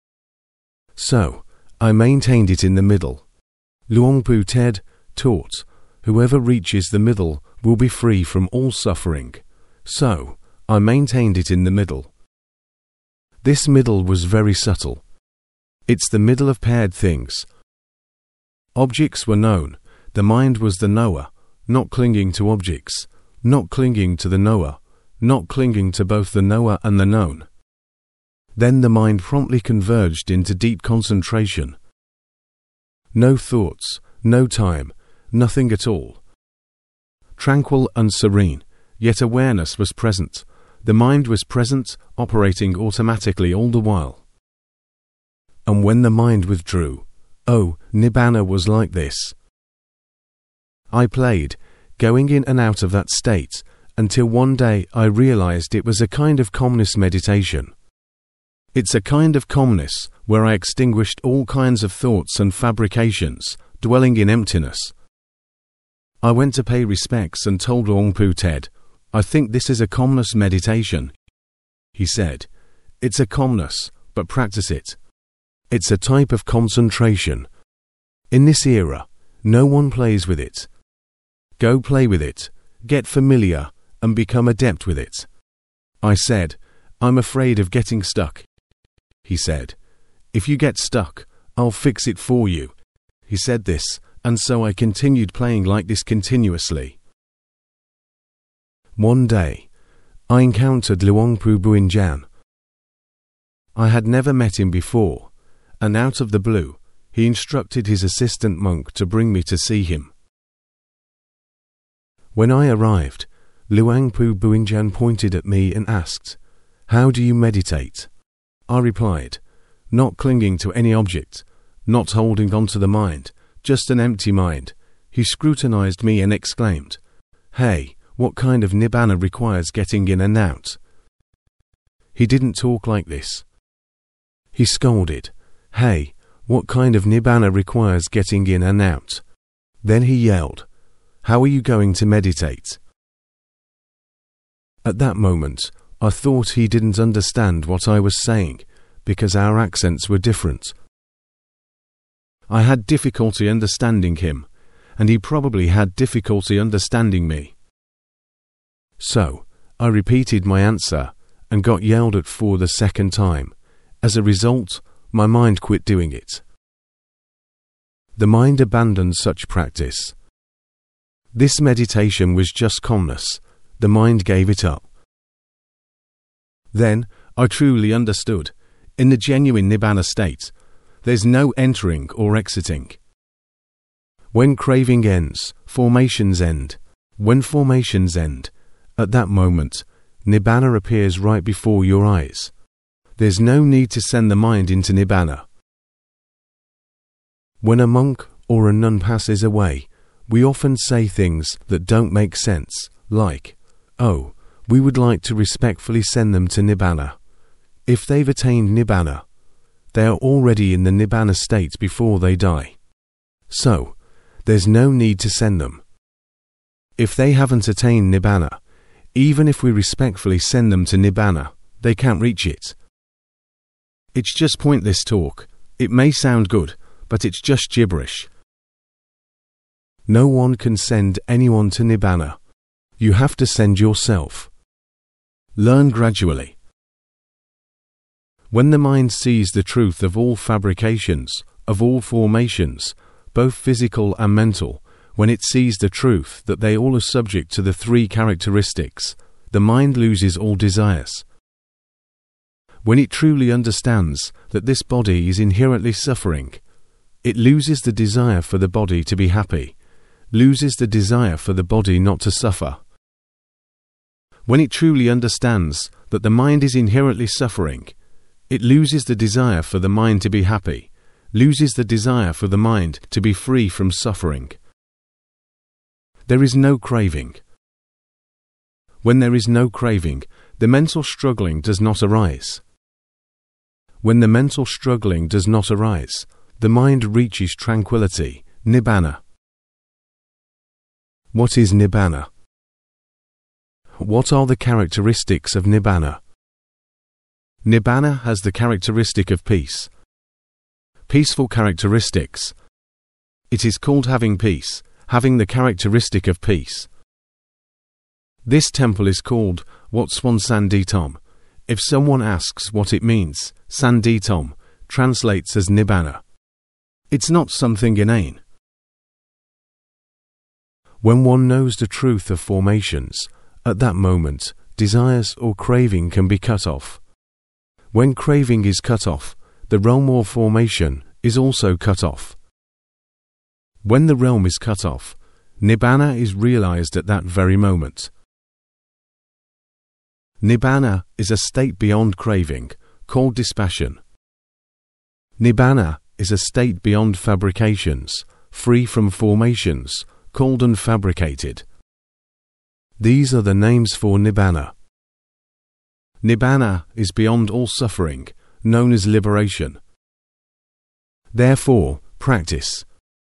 So, I maintained it in the middle. Luangpo Ted taught, whoever reaches the middle will be free from all suffering. So, I maintained it in the middle. This middle was very subtle. It's the middle of paired things. Objects were known, the mind was the knower, not clinging to objects, not clinging to the knower, not clinging to both the knower and the known. Then the mind promptly converged into deep concentration. No thoughts, no time, nothing at all. Tranquil and serene, yet awareness was present. The mind was present, operating automatically all the while. And when the mind withdrew, oh, Nibbana was like this. I played, going in and out of that state, until one day I realized it was a kind of calmness meditation. It's a kind of calmness where I extinguished all kinds of thoughts and fabrications, dwelling in emptiness. I went to pay respects and told Luangpo Ted, I think this is a calmness meditation. He said, it's a calmness, but practice it. It's a type of concentration. In this era, no one plays with it. Go play with it, get familiar, and become adept with it. I said, I'm afraid of getting stuck. He said, if you get stuck, I'll fix it for you. He said this, and so I continued playing like this continuously. One day, I encountered Luangpu Buinjan. I had never met him before, and out of the blue, he instructed his assistant monk to bring me to see him. When I arrived, Luangpu Buinjan pointed at me and asked, "How do you meditate?" I replied, "Not clinging to any object, not holding on to the mind, just an empty mind." He scrutinized me and exclaimed, "Hey, what kind of nibbana requires getting in and out?" He didn't talk like this. He scolded, "Hey, what kind of nibbana requires getting in and out?" Then he yelled, "How are you going to meditate?" At that moment, I thought he didn't understand what I was saying, because our accents were different. I had difficulty understanding him, and he probably had difficulty understanding me. So, I repeated my answer and got yelled at for the second time. As a result, my mind quit doing it. The mind abandoned such practice. This meditation was just calmness. The mind gave it up. Then, I truly understood. In the genuine nibbana state, there's no entering or exiting. When craving ends, formations end. When formations end, at that moment, nibbana appears right before your eyes. There's no need to send the mind into nibbana. When a monk or a nun passes away, we often say things that don't make sense, like, "Oh, we would like to respectfully send them to nibbana." If they've attained nibbana, they are already in the nibbana state before they die. So, there's no need to send them. If they haven't attained nibbana, even if we respectfully send them to nibbana, they can't reach it. It's just pointless talk. It may sound good, but it's just gibberish. No one can send anyone to nibbana. You have to send yourself. Learn gradually. When the mind sees the truth of all fabrications, of all formations, both physical and mental, when it sees the truth that they all are subject to the three characteristics, the mind loses all desires. When it truly understands that this body is inherently suffering, it loses the desire for the body to be happy, loses the desire for the body not to suffer. When it truly understands that the mind is inherently suffering, it loses the desire for the mind to be happy, loses the desire for the mind to be free from suffering. There is no craving. When there is no craving, the mental struggling does not arise. When the mental struggling does not arise, the mind reaches tranquility, nibbana. What is nibbana? What are the characteristics of nibbana? Nibbana has the characteristic of peace. Peaceful characteristics. It is called having peace, having the characteristic of peace. This temple is called Wat Suan Sanditom. If someone asks what it means, Sanditom translates as nibbana. It's not something inane. When one knows the truth of formations, at that moment, desires or craving can be cut off. When craving is cut off, the realm or formation is also cut off. When the realm is cut off, nibbana is realized at that very moment. Nibbana is a state beyond craving, called dispassion. Nibbana is a state beyond fabrications, free from formations, called unfabricated. These are the names for nibbana. Nibbana is beyond all suffering, known as liberation. Therefore, practice.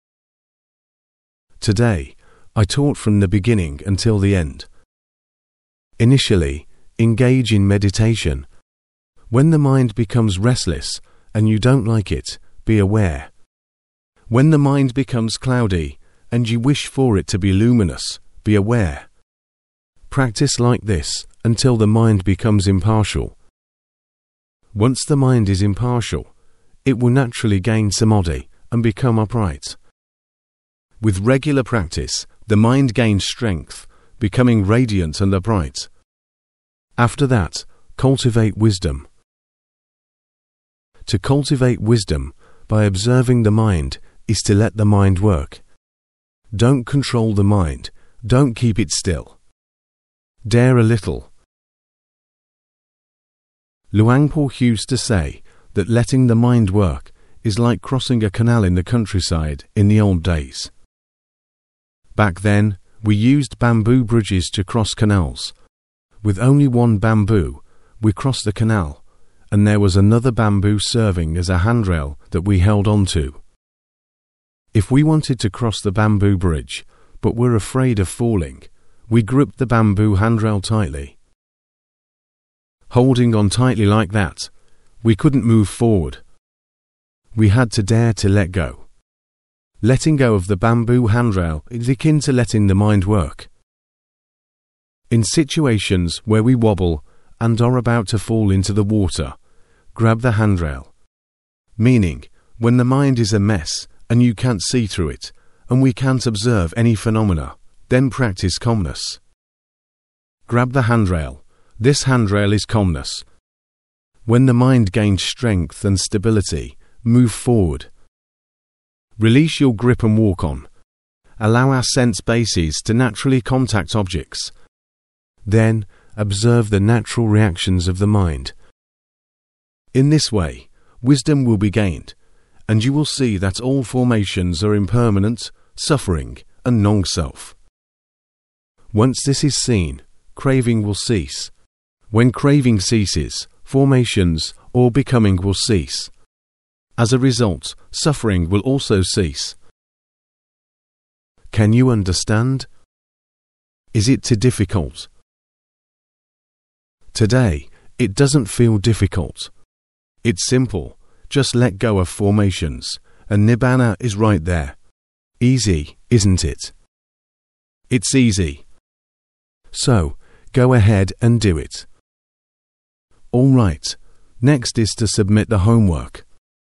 Today, I taught from the beginning until the end. Initially, engage in meditation. When the mind becomes restless and you don't like it, be aware. When the mind becomes cloudy and you wish for it to be luminous, be aware. Practice like this until the mind becomes impartial. Once the mind is impartial, it will naturally gain samadhi and become upright. With regular practice, the mind gains strength, becoming radiant and upright. After that, cultivate wisdom. To cultivate wisdom by observing the mind is to let the mind work. Don't control the mind, don't keep it still. Dare a little. Luang Por used to say that letting the mind work is like crossing a canal in the countryside in the old days. Back then, we used bamboo bridges to cross canals. With only one bamboo, we crossed the canal, and there was another bamboo serving as a handrail that we held onto. If we wanted to cross the bamboo bridge, but were afraid of falling, we gripped the bamboo handrail tightly. Holding on tightly like that, we couldn't move forward. We had to dare to let go. Letting go of the bamboo handrail is akin to letting the mind work. In situations where we wobble and are about to fall into the water, grab the handrail. Meaning, when the mind is a mess and you can't see through it, and we can't observe any phenomena, then practice calmness. Grab the handrail. This handrail is calmness. When the mind gains strength and stability, move forward. Release your grip and walk on. Allow our sense bases to naturally contact objects. Then, observe the natural reactions of the mind. In this way, wisdom will be gained, and you will see that all formations are impermanent, suffering, and non-self. Once this is seen, craving will cease. When craving ceases, formations or becoming will cease. As a result, suffering will also cease. Can you understand? Is it too difficult? Today, it doesn't feel difficult. It's simple. Just let go of formations, and Nibbana is right there. Easy, isn't it? It's easy. So, go ahead and do it. All right. Next is to submit the homework.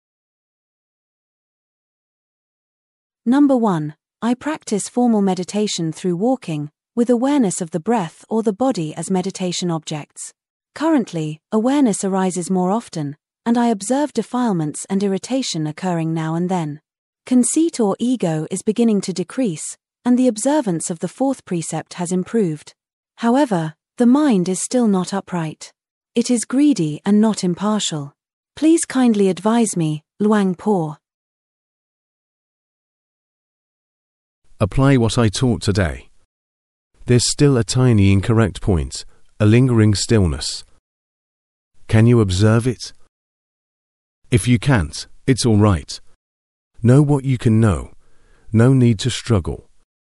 Number one. I practice formal meditation through walking, with awareness of the breath or the body as meditation objects. Currently, awareness arises more often, and I observe defilements and irritation occurring now and then. Conceit or ego is beginning to decrease, and the observance of the fourth precept has improved. However, the mind is still not upright. It is greedy and not impartial. Please kindly advise me, Luang Por. Apply what I taught today. There's still a tiny incorrect point, a lingering stillness. Can you observe it? If you can't, it's all right. Know what you can know. No need to struggle.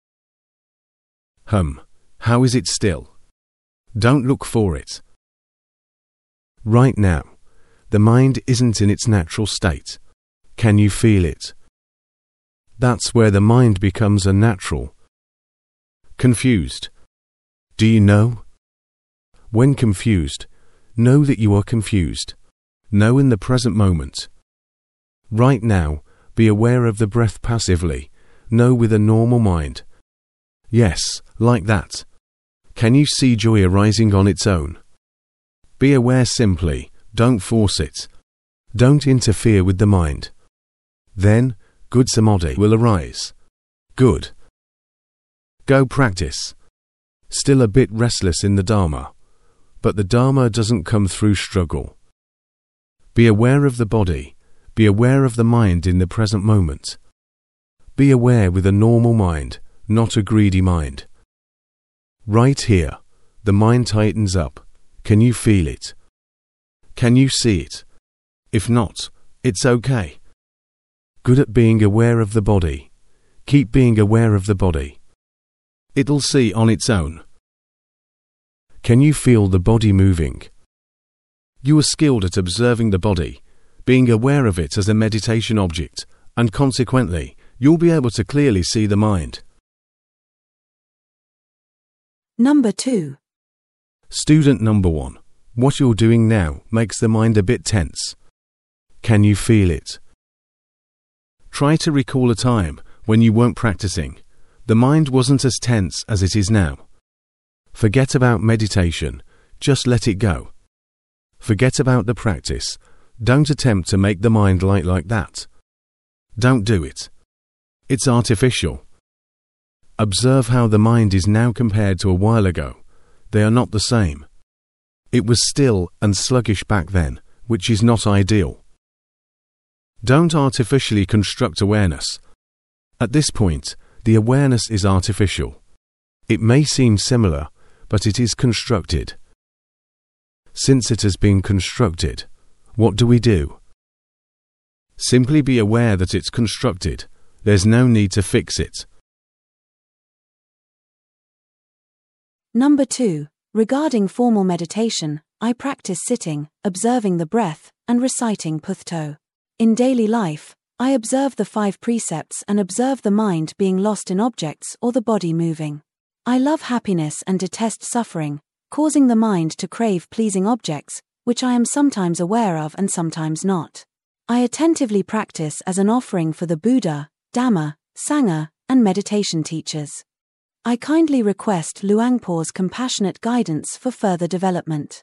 Hum, how is it still? Don't look for it. Right now, the mind isn't in its natural state. Can you feel it? That's where the mind becomes unnatural. Confused. Do you know? When confused, know that you are confused. Know in the present moment. Right now, be aware of the breath passively. Know with a normal mind. Yes, like that. Can you see joy arising on its own? Be aware simply, don't force it. Don't interfere with the mind. Then, good samadhi will arise. Good. Go practice. Still a bit restless in the Dharma, but the Dharma doesn't come through struggle. Be aware of the body. Be aware of the mind in the present moment. Be aware with a normal mind, not a greedy mind. Right here, the mind tightens up. Can you feel it? Can you see it? If not, it's okay. Good at being aware of the body. Keep being aware of the body. It'll see on its own. Can you feel the body moving? You are skilled at observing the body, being aware of it as a meditation object, and consequently, you'll be able to clearly see the mind. Number two. Student number one. What you're doing now makes the mind a bit tense. Can you feel it? Try to recall a time when you weren't practicing, the mind wasn't as tense as it is now. Forget about meditation, just let it go. Forget about the practice, don't attempt to make the mind light like that. Don't do it. It's artificial. Observe how the mind is now compared to a while ago. They are not the same. It was still and sluggish back then, which is not ideal. Don't artificially construct awareness. At this point, the awareness is artificial. It may seem similar, but it is constructed. Since it has been constructed, what do we do? Simply be aware that it's constructed. There's no need to fix it. Number two. Regarding formal meditation, I practice sitting, observing the breath, and reciting Putto. In daily life, I observe the five precepts and observe the mind being lost in objects or the body moving. I love happiness and detest suffering, causing the mind to crave pleasing objects, which I am sometimes aware of and sometimes not. I attentively practice as an offering for the Buddha, Dhamma, Sangha, and meditation teachers. I kindly request Luangpor's compassionate guidance for further development.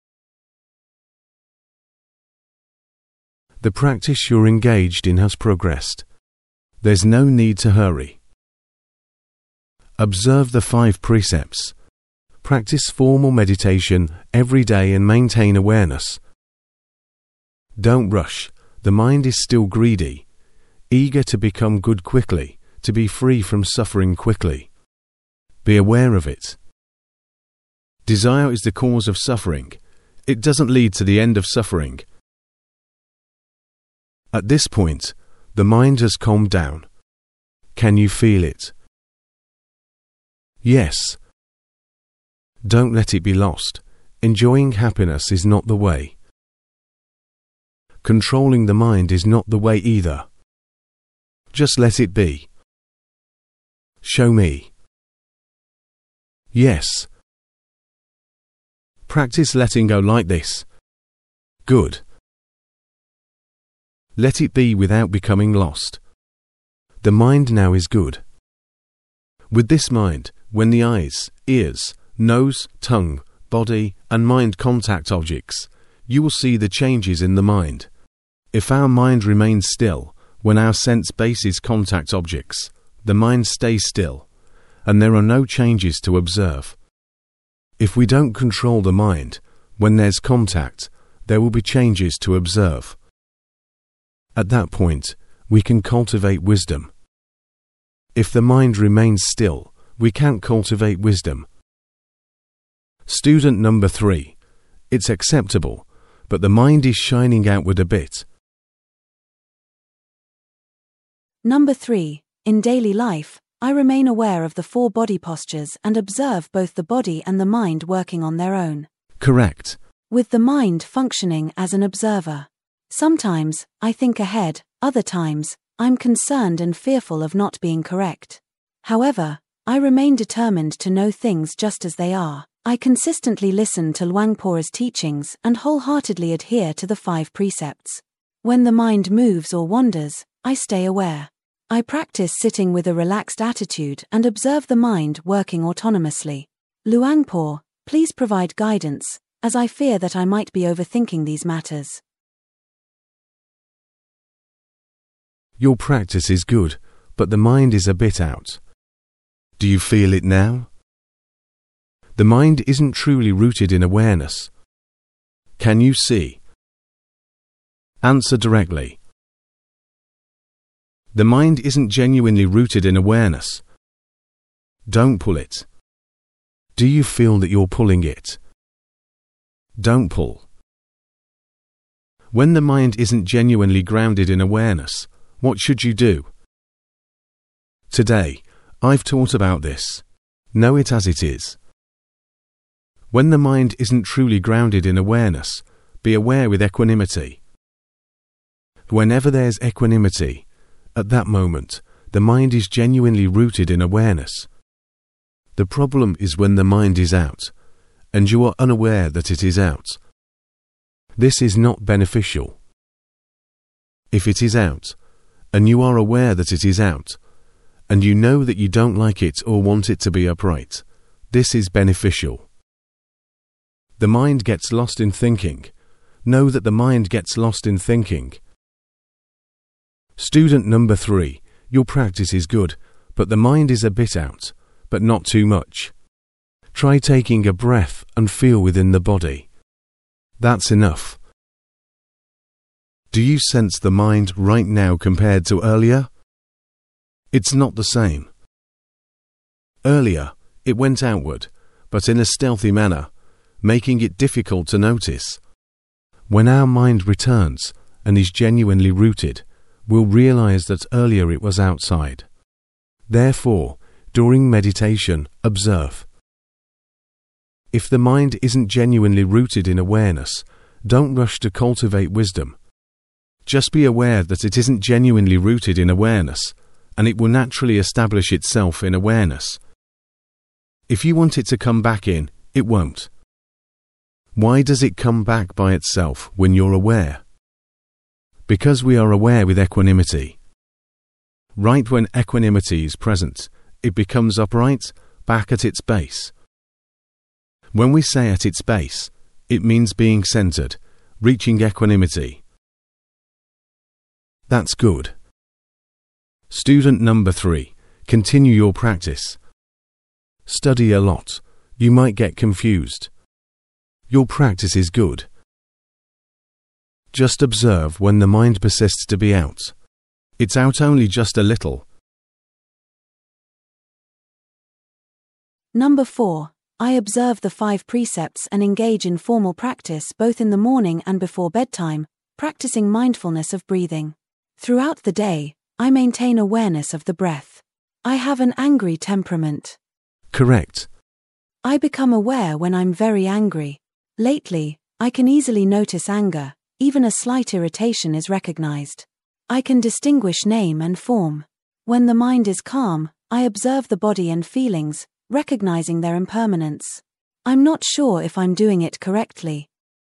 The practice you're engaged in has progressed. There's no need to hurry. Observe the five precepts. Practice formal meditation every day and maintain awareness. Don't rush. The mind is still greedy, eager to become good quickly, to be free from suffering quickly. Be aware of it. Desire is the cause of suffering. It doesn't lead to the end of suffering. At this point, the mind has calmed down. Can you feel it? Yes. Don't let it be lost. Enjoying happiness is not the way. Controlling the mind is not the way either. Just let it be. Show me. Yes. Practice letting go like this. Good. Let it be without becoming lost. The mind now is good. With this mind, when the eyes, ears, nose, tongue, body, and mind contact objects, you will see the changes in the mind. If our mind remains still, when our sense bases contact objects, the mind stays still, and there are no changes to observe. If we don't control the mind, when there's contact, there will be changes to observe. At that point, we can cultivate wisdom. If the mind remains still, we can't cultivate wisdom. Student number three. It's acceptable, but the mind is shining outward a bit. Number three. In daily life, I remain aware of the four body postures and observe both the body and the mind working on their own. Correct. With the mind functioning as an observer. Sometimes, I think ahead, other times, I'm concerned and fearful of not being correct. However, I remain determined to know things just as they are. I consistently listen to Luangpor's teachings and wholeheartedly adhere to the five precepts. When the mind moves or wanders, I stay aware. I practice sitting with a relaxed attitude and observe the mind working autonomously. Luangpor, please provide guidance, as I fear that I might be overthinking these matters. Your practice is good, but the mind is a bit out. Do you feel it now? The mind isn't truly rooted in awareness. Can you see? Answer directly. The mind isn't genuinely rooted in awareness. Don't pull it. Do you feel that you're pulling it? Don't pull. When the mind isn't genuinely grounded in awareness, what should you do? Today, I've taught about this. Know it as it is. When the mind isn't truly grounded in awareness, be aware with equanimity. Whenever there's equanimity, at that moment, the mind is genuinely rooted in awareness. The problem is when the mind is out, and you are unaware that it is out. This is not beneficial. If it is out, and you are aware that it is out, and you know that you don't like it or want it to be upright. This is beneficial. The mind gets lost in thinking. Know that the mind gets lost in thinking. Student number three, your practice is good, but the mind is a bit out, but not too much. Try taking a breath and feel within the body. That's enough. Do you sense the mind right now compared to earlier? It's not the same. Earlier, it went outward, but in a stealthy manner, making it difficult to notice. When our mind returns and is genuinely rooted, we'll realize that earlier it was outside. Therefore, during meditation, observe. If the mind isn't genuinely rooted in awareness, don't rush to cultivate wisdom. Just be aware that it isn't genuinely rooted in awareness, and it will naturally establish itself in awareness. If you want it to come back in, it won't. Why does it come back by itself when you're aware? Because we are aware with equanimity. Right when equanimity is present, it becomes upright, back at its base. When we say at its base, it means being centered, reaching equanimity. That's good. Student number three, continue your practice. Study a lot. You might get confused. Your practice is good. Just observe when the mind persists to be out. It's out only just a little. Number four. I observe the five precepts and engage in formal practice both in the morning and before bedtime, practicing mindfulness of breathing. Throughout the day, I maintain awareness of the breath. I have an angry temperament. Correct. I become aware when I'm very angry. Lately, I can easily notice anger, even a slight irritation is recognized. I can distinguish name and form. When the mind is calm, I observe the body and feelings, recognizing their impermanence. I'm not sure if I'm doing it correctly.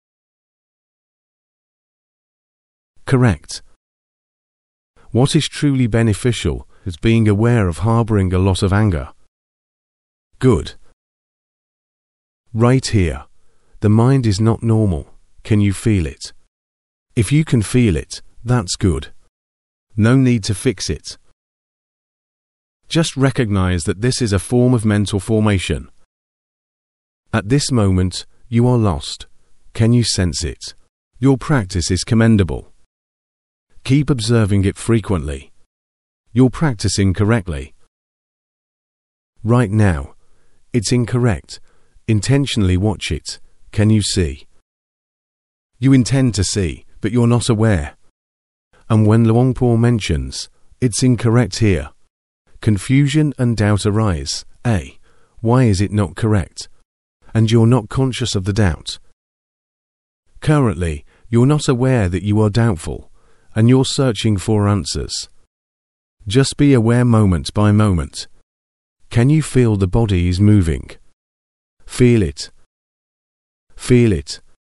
Correct. What is truly beneficial is being aware of harboring a lot of anger. Good. Right here. The mind is not normal. Can you feel it? If you can feel it, that's good. No need to fix it. Just recognize that this is a form of mental formation. At this moment, you are lost. Can you sense it? Your practice is commendable. Keep observing it frequently. You're practicing correctly. Right now, it's incorrect. Intentionally watch it. Can you see? You intend to see, but you're not aware. And when Luangpo mentions, it's incorrect here, confusion and doubt arise. A. Why is it not correct? And you're not conscious of the doubt. Currently, you're not aware that you are doubtful, and you're searching for answers. Just be aware moment by moment. Can you feel the body is moving? Feel it. Feel it.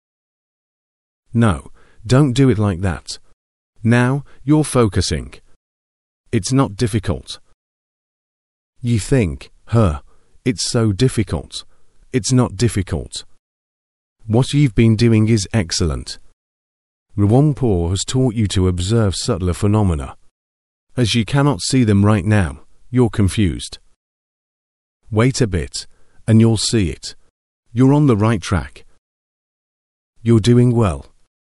No, don't do it like that. Now, you're focusing. It's not difficult. You think, huh, it's so difficult. It's not difficult. What you've been doing is excellent. Luangpo has taught you to observe subtler phenomena. As you cannot see them right now, you're confused. Wait a bit, and you'll see it. You're on the right track. You're doing well.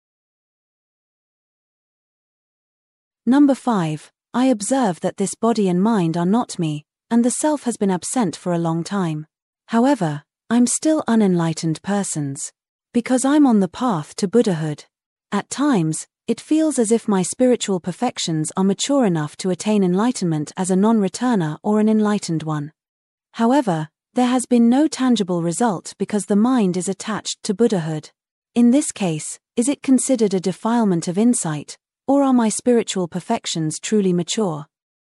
Number five. I observe that this body and mind are not me, and the self has been absent for a long time. However, I'm still unenlightened persons. Because I'm on the path to Buddhahood. At times, it feels as if my spiritual perfections are mature enough to attain enlightenment as a non-returner or an enlightened one. However, there has been no tangible result because the mind is attached to Buddhahood. In this case, is it considered a defilement of insight, or are my spiritual perfections truly mature?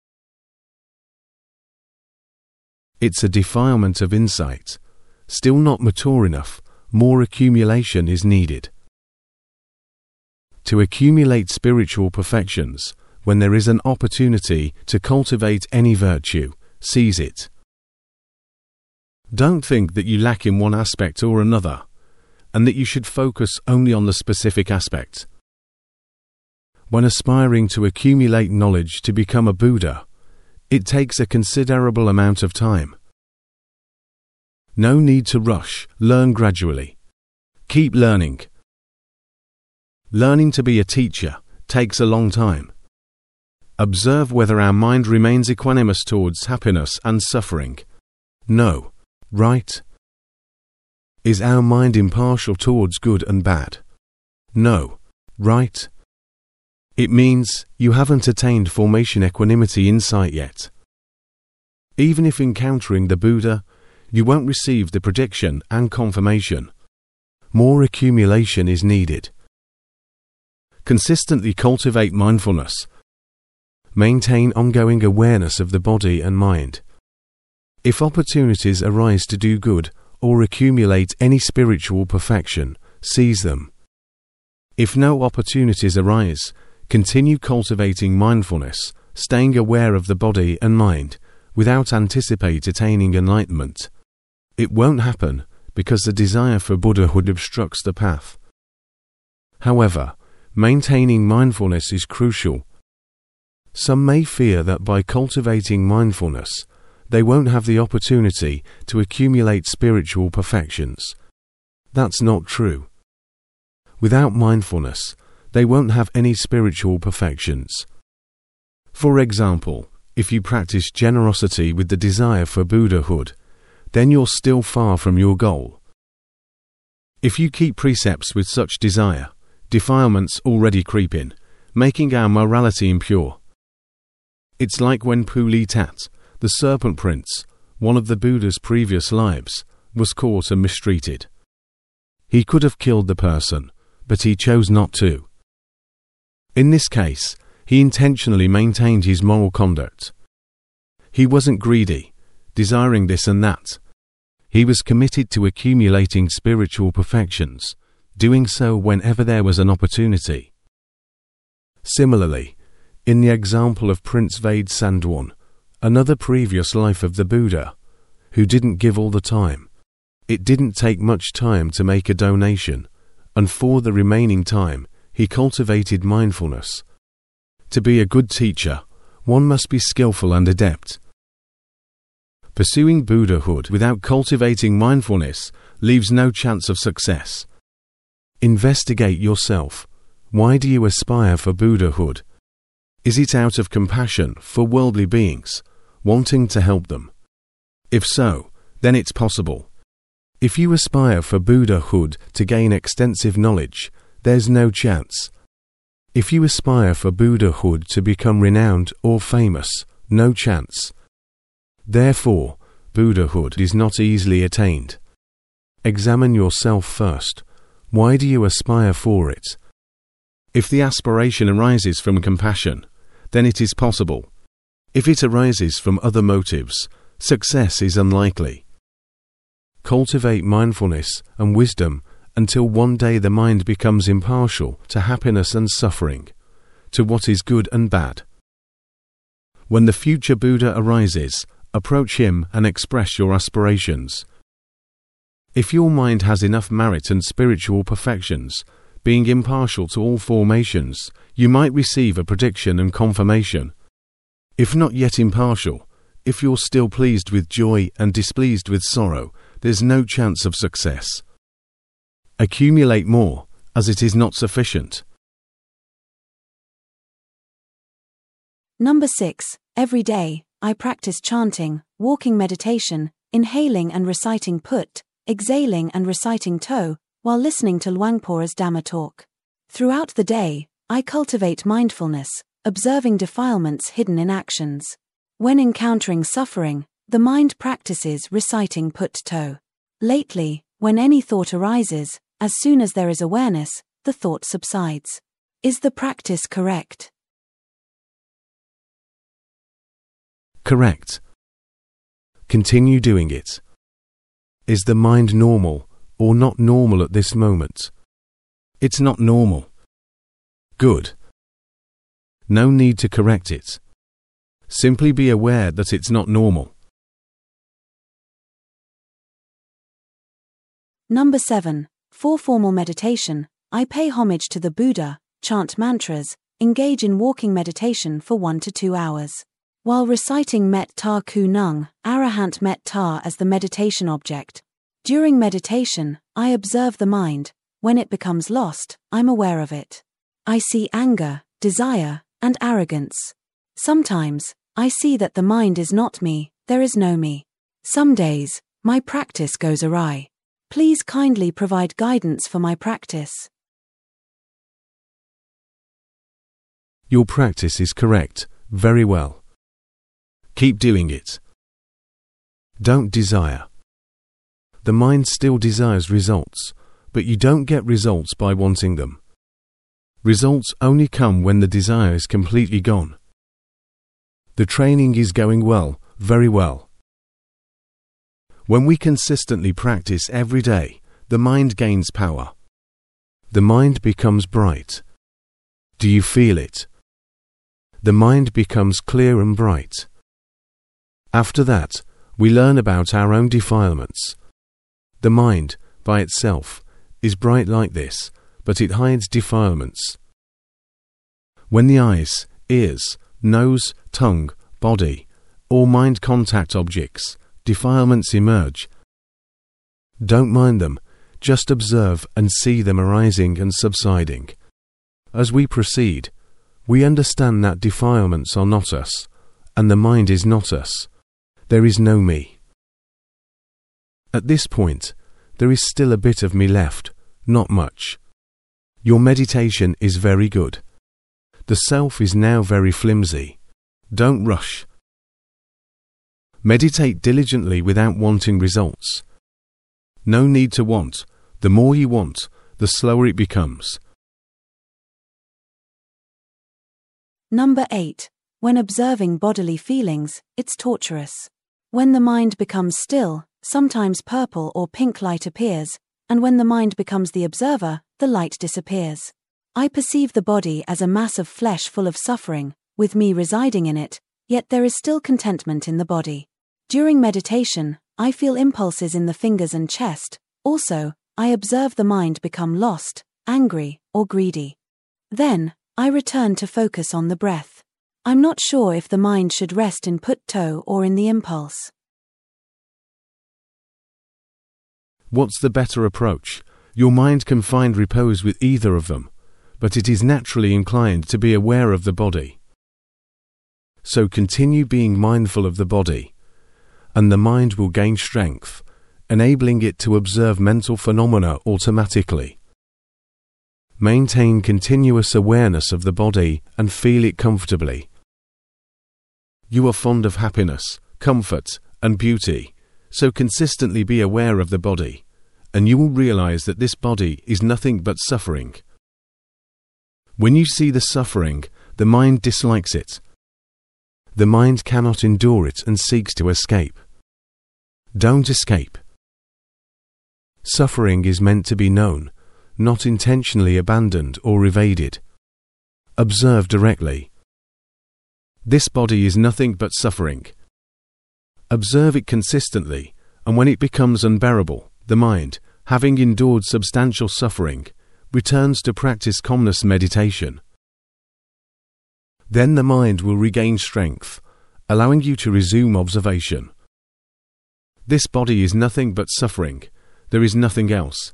It's a defilement of insight. Still not mature enough. More accumulation is needed. To accumulate spiritual perfections, when there is an opportunity to cultivate any virtue, seize it. Don't think that you lack in one aspect or another, and that you should focus only on the specific aspect. When aspiring to accumulate knowledge to become a Buddha, it takes a considerable amount of time. No need to rush, learn gradually. Keep learning. Learning to be a teacher takes a long time. Observe whether our mind remains equanimous towards happiness and suffering. No. Right? Is our mind impartial towards good and bad? No. Right? It means you haven't attained formation equanimity insight yet. Even if encountering the Buddha, you won't receive the prediction and confirmation. More accumulation is needed. Consistently cultivate mindfulness. Maintain ongoing awareness of the body and mind. If opportunities arise to do good or accumulate any spiritual perfection, seize them. If no opportunities arise, continue cultivating mindfulness, staying aware of the body and mind, without anticipate attaining enlightenment. It won't happen because the desire for Buddhahood obstructs the path. However, maintaining mindfulness is crucial. Some may fear that by cultivating mindfulness, they won't have the opportunity to accumulate spiritual perfections. That's not true. Without mindfulness, they won't have any spiritual perfections. For example, if you practice generosity with the desire for Buddhahood, then you're still far from your goal. If you keep precepts with such desire, defilements already creep in, making our morality impure. It's like when Puli Tat, the serpent prince, one of the Buddha's previous lives, was caught and mistreated. He could have killed the person, but he chose not to. In this case, he intentionally maintained his moral conduct. He wasn't greedy, desiring this and that. He was committed to accumulating spiritual perfections, doing so whenever there was an opportunity. Similarly, in the example of Prince Vaidsandwan, another previous life of the Buddha, who didn't give all the time. It didn't take much time to make a donation, and for the remaining time, he cultivated mindfulness. To be a good teacher, one must be skillful and adept. Pursuing Buddhahood without cultivating mindfulness leaves no chance of success. Investigate yourself. Why do you aspire for Buddhahood? Is it out of compassion for worldly beings, wanting to help them? If so, then it's possible. If you aspire for Buddhahood to gain extensive knowledge, there's no chance. If you aspire for Buddhahood to become renowned or famous, no chance. Therefore, Buddhahood is not easily attained. Examine yourself first. Why do you aspire for it? If the aspiration arises from compassion, then it is possible. If it arises from other motives, success is unlikely. Cultivate mindfulness and wisdom until one day the mind becomes impartial to happiness and suffering, to what is good and bad. When the future Buddha arises, approach him and express your aspirations. If your mind has enough merit and spiritual perfections, being impartial to all formations, you might receive a prediction and confirmation. If not yet impartial, if you're still pleased with joy and displeased with sorrow, there's no chance of success. Accumulate more, as it is not sufficient. Number six. Every day, I practice chanting, walking meditation, inhaling and reciting put, exhaling and reciting to, while listening to Luangpora's Dhamma talk. Throughout the day, I cultivate mindfulness, observing defilements hidden in actions. When encountering suffering, the mind practices reciting put to. Lately, when any thought arises, as soon as there is awareness, the thought subsides. Is the practice correct? Correct. Continue doing it. Is the mind normal or not normal at this moment? It's not normal. Good. No need to correct it. Simply be aware that it's not normal. Number seven. For formal meditation, I pay homage to the Buddha, chant mantras, engage in walking meditation for one to two hours. While reciting Met Ta Ku Nung, Arahant Met Ta as the meditation object. During meditation, I observe the mind. When it becomes lost, I'm aware of it. I see anger, desire, and arrogance. Sometimes, I see that the mind is not me, there is no me. Some days, my practice goes awry. Please kindly provide guidance for my practice. Your practice is correct, very well. Keep doing it. Don't desire. The mind still desires results, but you don't get results by wanting them. Results only come when the desire is completely gone. The training is going well, very well. When we consistently practice every day, the mind gains power. The mind becomes bright. Do you feel it? The mind becomes clear and bright. After that, we learn about our own defilements. The mind, by itself, is bright like this, but it hides defilements. When the eyes, ears, nose, tongue, body, or mind contact objects, defilements emerge. Don't mind them, just observe and see them arising and subsiding. As we proceed, we understand that defilements are not us, and the mind is not us. There is no me. At this point, there is still a bit of me left, not much. Your meditation is very good. The self is now very flimsy. Don't rush. Meditate diligently without wanting results. No need to want. The more you want, the slower it becomes. Number eight. When observing bodily feelings, it's torturous. When the mind becomes still, sometimes purple or pink light appears, and when the mind becomes the observer, the light disappears. I perceive the body as a mass of flesh full of suffering, with me residing in it, yet there is still contentment in the body. During meditation, I feel impulses in the fingers and chest. Also, I observe the mind become lost, angry, or greedy. Then, I return to focus on the breath. I'm not sure if the mind should rest in put toe or in the impulse. What's the better approach? Your mind can find repose with either of them, but it is naturally inclined to be aware of the body. So continue being mindful of the body, and the mind will gain strength, enabling it to observe mental phenomena automatically. Maintain continuous awareness of the body and feel it comfortably. You are fond of happiness, comfort, and beauty, so consistently be aware of the body, and you will realize that this body is nothing but suffering. When you see the suffering, the mind dislikes it. The mind cannot endure it and seeks to escape. Don't escape. Suffering is meant to be known, not intentionally abandoned or evaded. Observe directly. This body is nothing but suffering. Observe it consistently, and when it becomes unbearable, the mind, having endured substantial suffering, returns to practice calmness meditation. Then the mind will regain strength, allowing you to resume observation. This body is nothing but suffering. There is nothing else.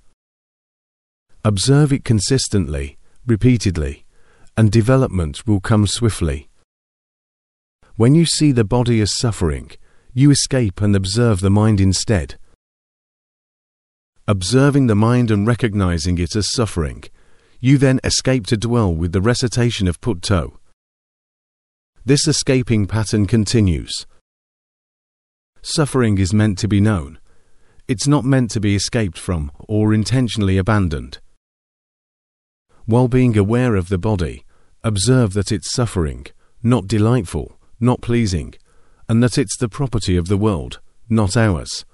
Observe it consistently, repeatedly, and development will come swiftly. When you see the body as suffering, you escape and observe the mind instead. Observing the mind and recognizing it as suffering, you then escape to dwell with the recitation of Put To. This escaping pattern continues. Suffering is meant to be known. It's not meant to be escaped from or intentionally abandoned. While being aware of the body, observe that it's suffering, not delightful, not pleasing, and that it's the property of the world, not ours.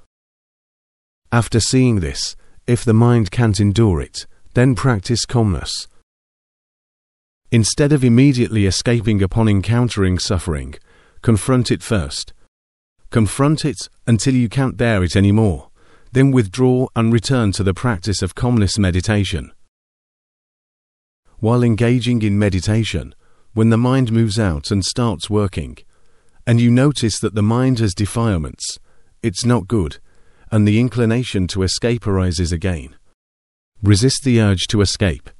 After seeing this, if the mind can't endure it, then practice calmness. Instead of immediately escaping upon encountering suffering, confront it first. Confront it until you can't bear it anymore, then withdraw and return to the practice of calmness meditation. While engaging in meditation, when the mind moves out and starts working, and you notice that the mind has defilements, it's not good, and the inclination to escape arises again. Resist the urge to escape.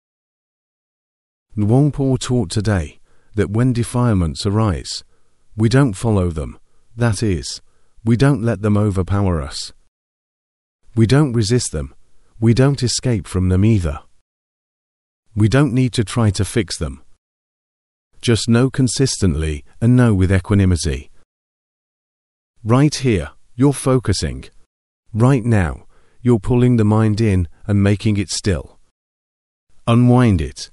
Luang Por taught today that when defilements arise, we don't follow them, that is, we don't let them overpower us. We don't resist them, we don't escape from them either. We don't need to try to fix them. Just know consistently and know with equanimity. Right here, you're focusing. Right now, you're pulling the mind in and making it still. Unwind it.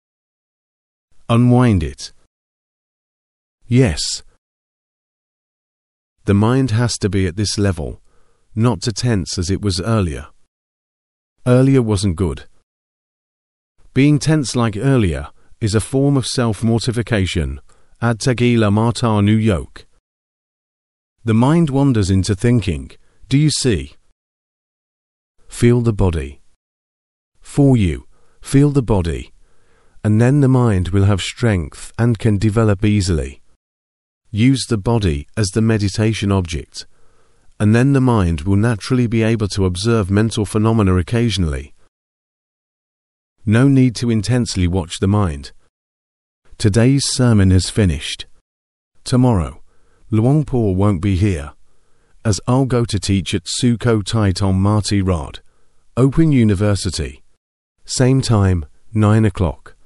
Unwind it. Yes. The mind has to be at this level, not to tense as it was earlier. Earlier wasn't good. Being tense like earlier is a form of self-mortification, ad tagila mata nu yoke. The mind wanders into thinking, do you see? Feel the body. For you, feel the body, and then the mind will have strength and can develop easily. Use the body as the meditation object, and then the mind will naturally be able to observe mental phenomena occasionally. No need to intensely watch the mind. Today's sermon is finished. Tomorrow, Luang Por won't be here, as I'll go to teach at Suko Taiton Marti Rod, Open University. Same time, nine o'clock.